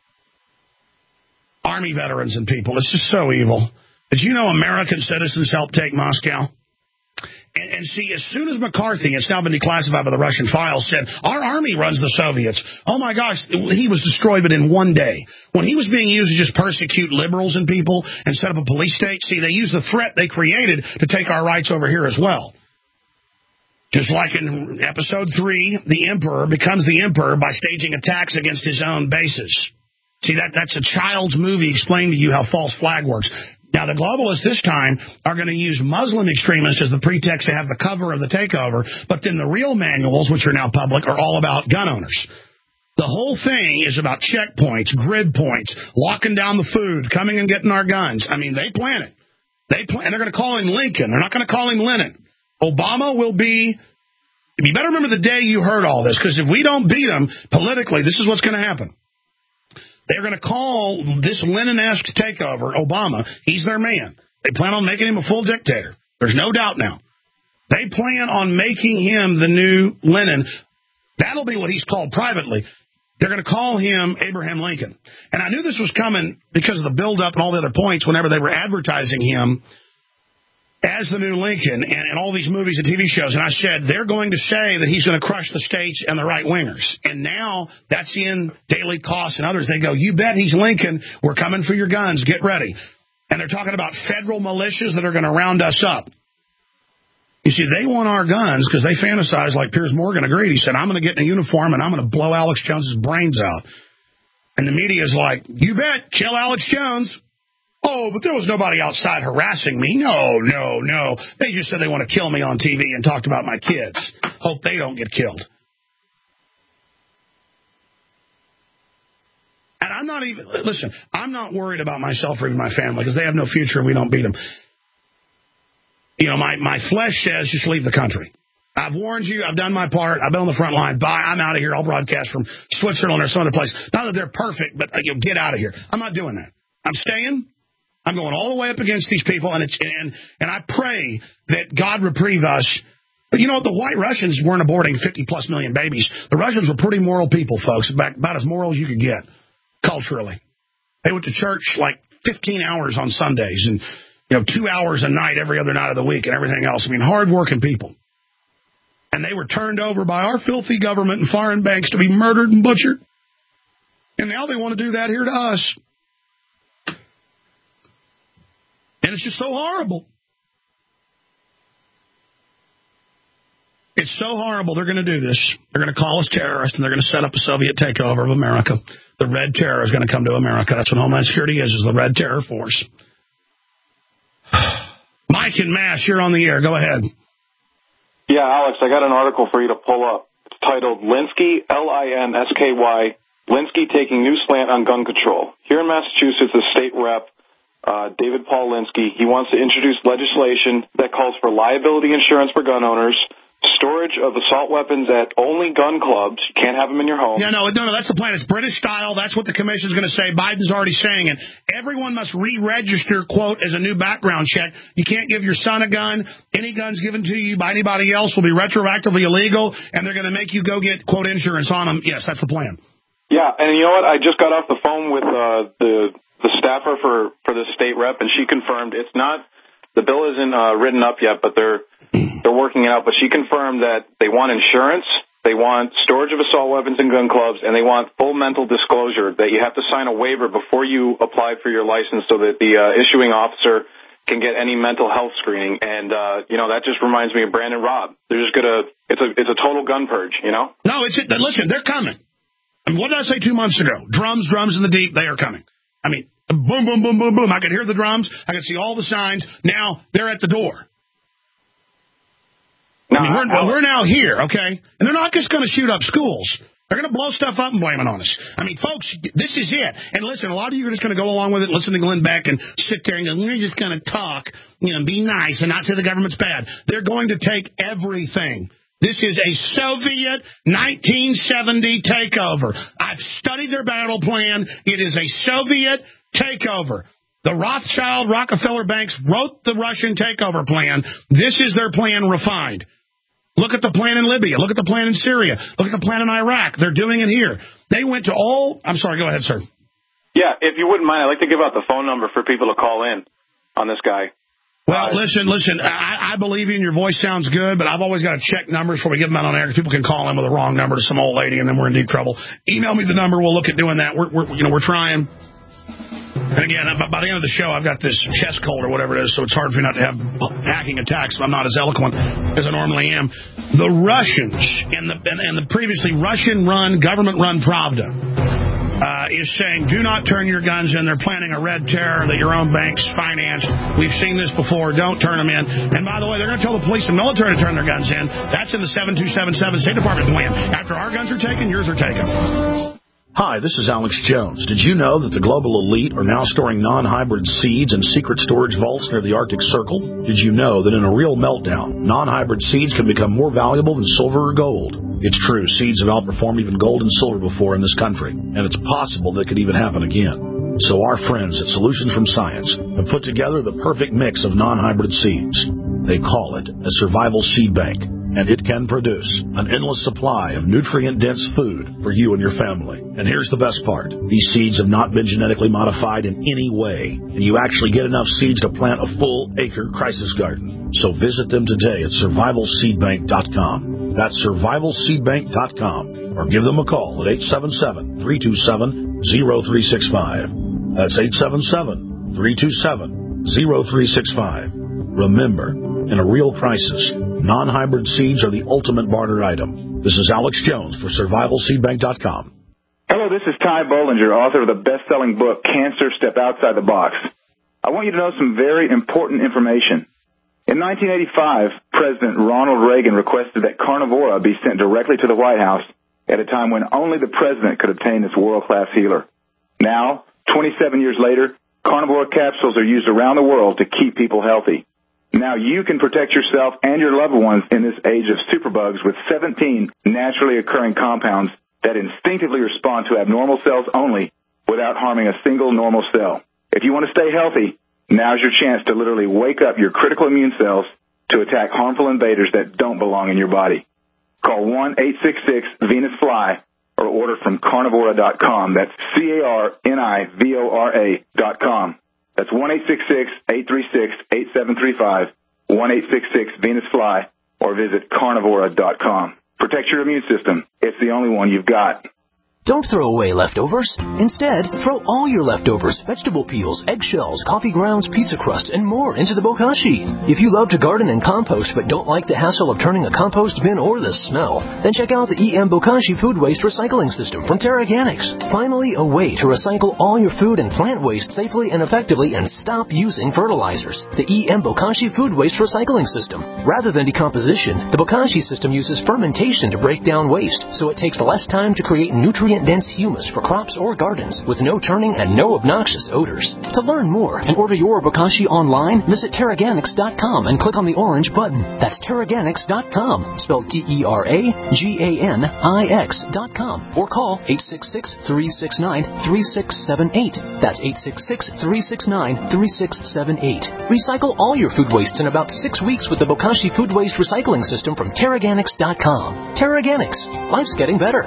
Speaker 2: Army veterans and people. It's just so evil. Did you know American citizens helped take Moscow? And see, as soon as McCarthy, it's now been declassified by the Russian files, said, our army runs the Soviets. Oh, my gosh, he was destroyed, but in one day. When he was being used to just persecute liberals and people and set up a police state, see, they used the threat they created to take our rights over here as well. Just like in Episode 3, the Emperor becomes the Emperor by staging attacks against his own bases. See, that's a child's movie explaining to you how false flag works. Now, the globalists this time are going to use Muslim extremists as the pretext to have the cover of the takeover, but then the real manuals, which are now public, are all about gun owners. The whole thing is about checkpoints, grid points, locking down the food, coming and getting our guns. I mean, they plan it. And they're going to call him Lincoln. They're not going to call him Lenin. Obama will be... You better remember the day you heard all this, because if we don't beat him politically, this is what's going to happen. They're going to call this Lenin-esque takeover Obama. He's their man. They plan on making him a full dictator. There's no doubt now. They plan on making him the new Lenin. That'll be what he's called privately. They're going to call him Abraham Lincoln. And I knew this was coming because of the buildup and all the other points whenever they were advertising him as the new Lincoln and all these movies and TV shows. And I said, they're going to say that he's going to crush the states and the right-wingers. And now that's in Daily Kos and others. They go, you bet he's Lincoln. We're coming for your guns. Get ready. And they're talking about federal militias that are going to round us up. You see, they want our guns because they fantasize, like Piers Morgan agreed. He said, I'm going to get in a uniform and I'm going to blow Alex Jones's brains out. And the media is like, you bet, kill Alex Jones. Oh, but there was nobody outside harassing me. No. They just said they want to kill me on TV and talked about my kids. Hope they don't get killed. And I'm not even, listen, I'm not worried about myself or even my family because they have no future and we don't beat them. You know, my flesh says just leave the country. I've warned you. I've done my part. I've been on the front line. Bye. I'm out of here. I'll broadcast from Switzerland or some other place. Not that they're perfect, but get out of here. I'm not doing that. I'm staying. I'm going all the way up against these people, and I pray that God reprieve us. But you know what? The white Russians weren't aborting 50-plus million babies. The Russians were pretty moral people, folks, about as moral as you could get, culturally. They went to church like 15 hours on Sundays and 2 hours a night every other night of the week and everything else. I mean, hard-working people. And they were turned over by our filthy government and foreign banks to be murdered and butchered. And now they want to do that here to us. And it's just so horrible. It's so horrible. They're going to do this. They're going to call us terrorists, and they're going to set up a Soviet takeover of America. The Red Terror is going to come to America. That's what Homeland Security is the Red Terror Force. Mike and Mass, you're on the air. Go ahead.
Speaker 18: Yeah, Alex, I got an article for you to pull up. It's titled Linsky, Linsky, Linsky taking new slant on gun control. Here in Massachusetts, the state rep, David Paul Linsky, he wants to introduce legislation that calls for liability insurance for gun owners, storage of assault weapons at only gun clubs. You can't have them in your home.
Speaker 2: Yeah, no, that's the plan. It's British style. That's what the commission's going to say. Biden's already saying it. Everyone must re-register, quote, as a new background check. You can't give your son a gun. Any guns given to you by anybody else will be retroactively illegal, and they're going to make you go get, quote, insurance on them. Yes, that's the plan. Yeah, and you know what? I just got off the phone with the staffer for the state rep, and she confirmed it's not, the bill isn't written up yet, but they're working it out. But she confirmed that they want insurance, they want storage of assault weapons and gun clubs, and they want full mental disclosure that you have to sign a waiver before you apply for your license so that the issuing officer
Speaker 18: can get any mental health screening. And, that just reminds me of Brandon Robb. They're just it's a total gun purge, No,
Speaker 2: listen, they're coming. I mean, what did I say 2 months ago? Drums in the deep, they are coming. I mean, boom, boom, boom, boom, boom. I could hear the drums. I could see all the signs. Now they're at the door. We're now here, okay? And they're not just going to shoot up schools. They're going to blow stuff up and blame it on us. I mean, folks, this is it. And listen, a lot of you are just going to go along with it, listen to Glenn Beck, and sit there and go, we're just going to talk, be nice and not say the government's bad. They're going to take everything. This is a Soviet 1970 takeover. I've studied their battle plan. It is a Soviet takeover. The Rothschild Rockefeller banks wrote the Russian takeover plan. This is their plan refined. Look at the plan in Libya. Look at the plan in Syria. Look at the plan in Iraq. They're doing it here. They went to all... I'm sorry, go ahead, sir.
Speaker 18: Yeah, if you wouldn't mind, I'd like to give out the phone number for people to call in on this guy.
Speaker 2: Well, listen, I believe you and your voice sounds good, but I've always got to check numbers before we get them out on air, because people can call in with the wrong number to some old lady, and then we're in deep trouble. Email me the number. We'll look at doing that. We're trying. And again, by the end of the show, I've got this chest cold or whatever it is, so it's hard for me not to have hacking attacks if I'm not as eloquent as I normally am. The Russians and the previously Russian-run, government-run Pravda is saying, do not turn your guns in. They're planning a red terror that your own bank's financed. We've seen this before. Don't turn them in. And by the way, they're going to tell the police and military to turn their guns in. That's in the 7277 State Department plan. After our guns are taken, yours are taken.
Speaker 9: Hi, this is Alex Jones. Did you know that the global elite are now storing non-hybrid seeds in secret storage vaults near the Arctic Circle? Did you know that in a real meltdown, non-hybrid seeds can become more valuable than silver or gold? It's true, seeds have outperformed even gold and silver before in this country, and it's possible that could even happen again. So our friends at Solutions from Science have put together the perfect mix of non-hybrid seeds. They call it a survival seed bank, and it can produce an endless supply of nutrient-dense food for you and your family. And here's the best part. These seeds have not been genetically modified in any way, and you actually get enough seeds to plant a full-acre crisis garden. So visit them today at survivalseedbank.com. That's survivalseedbank.com. Or give them a call at 877-327-0365. That's 877-327-0365. Remember, in a real crisis, non-hybrid seeds are the ultimate barter item. This is Alex Jones for survivalseedbank.com.
Speaker 19: Hello, this is Ty Bollinger, author of the best-selling book, Cancer, Step Outside the Box. I want you to know some very important information. In 1985, President Ronald Reagan requested that Carnivora be sent directly to the White House at a time when only the president could obtain this world-class healer. Now, 27 years later, Carnivora capsules are used around the world to keep people healthy. Now you can protect yourself and your loved ones in this age of superbugs with 17 naturally occurring compounds that instinctively respond to abnormal cells only without harming a single normal cell. If you want to stay healthy, now's your chance to literally wake up your critical immune cells to attack harmful invaders that don't belong in your body. Call 1-866-VENUS-FLY or order from carnivora.com. That's CARNIVORA.com. That's 1-866-836-8735, 1-866-VENUS-FLY, or visit carnivora.com. Protect your immune system. It's the only one you've got.
Speaker 20: Don't throw away leftovers. Instead, throw all your leftovers, vegetable peels, eggshells, coffee grounds, pizza crust, and more into the bokashi. If you love to garden and compost but don't like the hassle of turning a compost bin or the smell, then check out the EM Bokashi Food Waste Recycling System from TerraGanix. Finally, a way to recycle all your food and plant waste safely and effectively and stop using fertilizers. The EM Bokashi Food Waste Recycling System. Rather than decomposition, the Bokashi system uses fermentation to break down waste, so it takes less time to create nutrient-dense humus for crops or gardens with no turning and no obnoxious odors. To learn more and order your Bokashi online, visit TerraGanix.com and click on the orange button. That's TerraGanix.com, spelled TerraGanix.com, or call 866-369-3678. That's 866-369-3678. Recycle all your food wastes in about 6 weeks with the Bokashi Food Waste Recycling System from TerraGanix.com. TerraGanix. Life's getting better.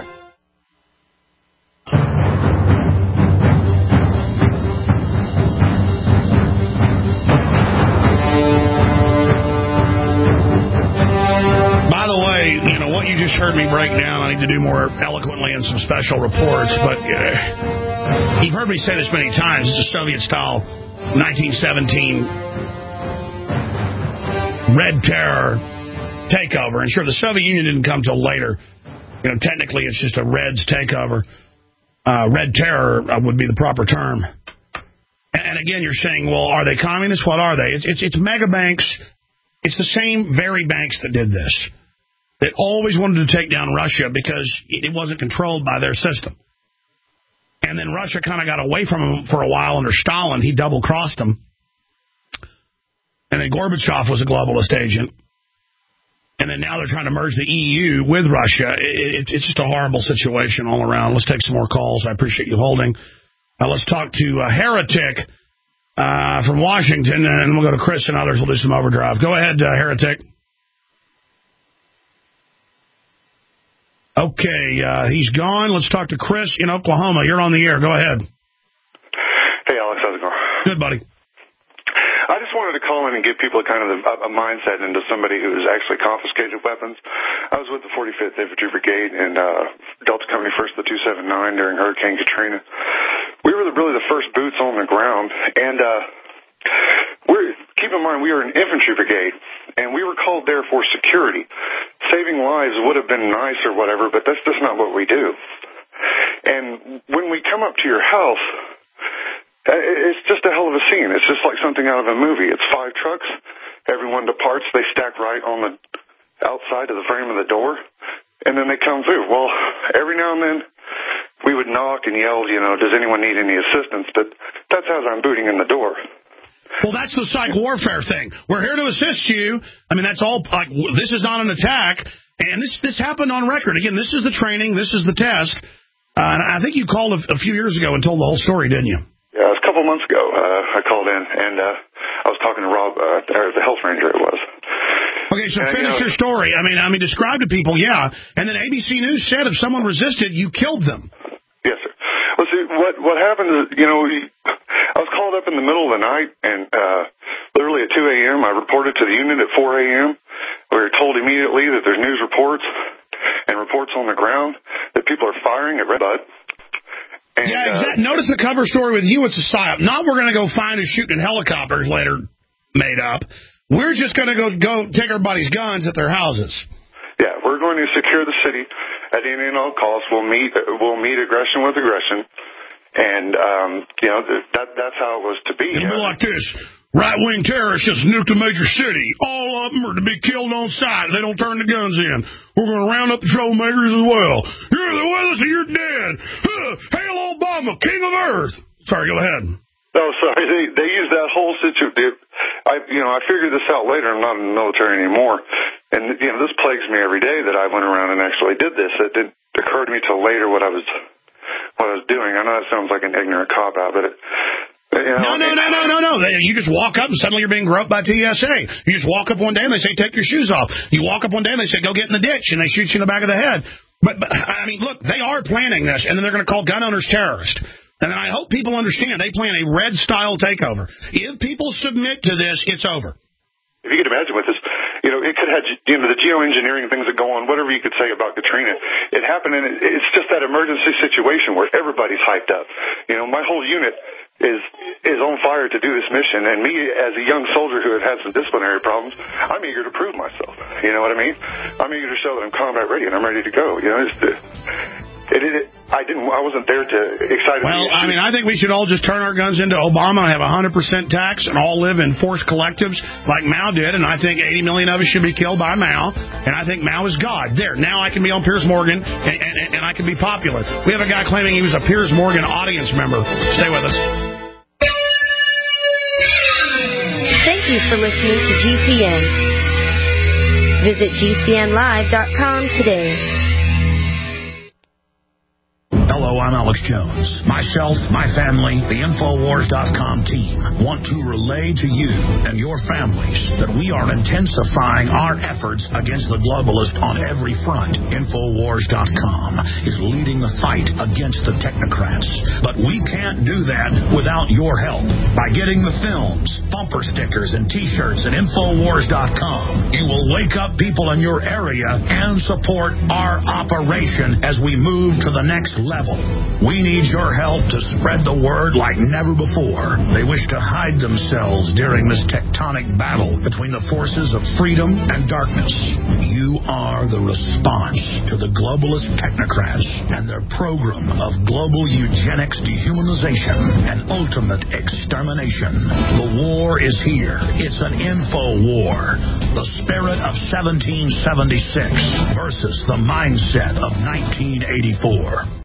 Speaker 2: What you just heard me break down, I need to do more eloquently in some special reports, but you've heard me say this many times. It's a Soviet-style 1917 Red Terror takeover. And sure, the Soviet Union didn't come till later. You know, technically it's just a Reds takeover. Red Terror would be the proper term. And again, you're saying, well, are they communists? What are they? It's mega banks. It's the same very banks that did this, that always wanted to take down Russia because it wasn't controlled by their system. And then Russia kind of got away from them for a while under Stalin. He double-crossed them. And then Gorbachev was a globalist agent. And then now they're trying to merge the EU with Russia. It's just a horrible situation all around. Let's take some more calls. I appreciate you holding. Let's talk to Heretic from Washington, and we'll go to Chris and others. We'll do some overdrive. Go ahead, Heretic. Okay, he's gone. Let's talk to Chris in Oklahoma. You're on the air. Go ahead.
Speaker 21: Hey, Alex. How's it going?
Speaker 2: Good, buddy.
Speaker 21: I just wanted to call in and give people kind of a mindset into somebody who has actually confiscated weapons. I was with the 45th Infantry Brigade and Delta Company 1st, the 279 during Hurricane Katrina. We were really the first boots on the ground, and keep in mind we were an infantry brigade, and we were called there for security. Saving lives would have been nice or whatever, but that's just not what we do. And when we come up to your house, it's just a hell of a scene. It's just like something out of a movie. It's 5 trucks. Everyone departs. They stack right on the outside of the frame of the door, and then they come through. Well, every now and then we would knock and yell, does anyone need any assistance? But that's as I'm booting in the door.
Speaker 2: Well, that's the psych warfare thing. We're here to assist you. I mean, that's all. Like, this is not an attack. And this happened on record. Again, this is the training. This is the test. And I think you called a few years ago and told the whole story, didn't you?
Speaker 21: Yeah, it was a couple months ago. I called in, and I was talking to Rob, the health ranger it was.
Speaker 2: Okay, so finish your story. I mean, describe to people, yeah. And then ABC News said if someone resisted, you killed them.
Speaker 21: Yes, sir. Well, see, what happened is, I was called up in the middle of the night, and literally at 2 a.m., I reported to the unit at 4 a.m. We were told immediately that there's news reports and reports on the ground that people are firing at Red Bud. And,
Speaker 2: yeah, exactly. Notice the cover story with you. It's a psyop. Not we're going to go find and shoot in helicopters later made up. We're just going to go take everybody's guns at their houses.
Speaker 21: Yeah, we're going to secure the city at any and all costs. We'll meet aggression with aggression. And, that's how it was to be.
Speaker 2: It'll be like this. Right-wing terrorists just nuked a major city. All of them are to be killed on sight if they don't turn the guns in. We're going to round up the troublemakers as well. You're the weather, so you're dead. Hail Obama, king of earth. Sorry, go ahead.
Speaker 21: No, sorry. They used that whole situation. I figured this out later. I'm not in the military anymore. And, this plagues me every day that I went around and actually did this. It didn't occur to me till later what I was doing. I know that sounds like an ignorant cop-out, but No. You just walk up and suddenly you're being groped by TSA. You just walk up one day and they say, take your shoes off. You walk up one day and they say, go get in the ditch, and they shoot you in the back of the head. But I mean, look, they are planning this, and then they're going to call gun owners terrorists. And then I hope people understand they plan a Red-style takeover. If people submit to this, it's over. If you could imagine with this, it could have, the geoengineering things that go on, whatever you could say about Katrina, it happened, and it's just that emergency situation where everybody's hyped up. My whole unit is on fire to do this mission, and me as a young soldier who had some disciplinary problems, I'm eager to prove myself. You know what I mean? I'm eager to show that I'm combat ready and I'm ready to go. I wasn't there to excite.
Speaker 2: Well, I mean, I think we should all just turn our guns into Obama and have 100% tax and all live in forced collectives like Mao did, and I think 80 million of us should be killed by Mao, and I think Mao is God. There, now I can be on Piers Morgan, and I can be popular. We have a guy claiming he was a Piers Morgan audience member. Stay with us.
Speaker 22: Thank you for listening to GCN. Visit GCNlive.com today.
Speaker 9: Hello, I'm Alex Jones. Myself, my family, the Infowars.com team want to relay to you and your families that we are intensifying our efforts against the globalists on every front. Infowars.com is leading the fight against the technocrats. But we can't do that without your help. By getting the films, bumper stickers, and T-shirts at Infowars.com, you will wake up people in your area and support our operation as we move to the next level. devil. We need your help to spread the word like never before. They wish to hide themselves during this tectonic battle between the forces of freedom and darkness. You are the response to the globalist technocrats and their program of global eugenics, dehumanization, and ultimate extermination. The war is here. It's an info war. The spirit of 1776 versus the mindset of 1984.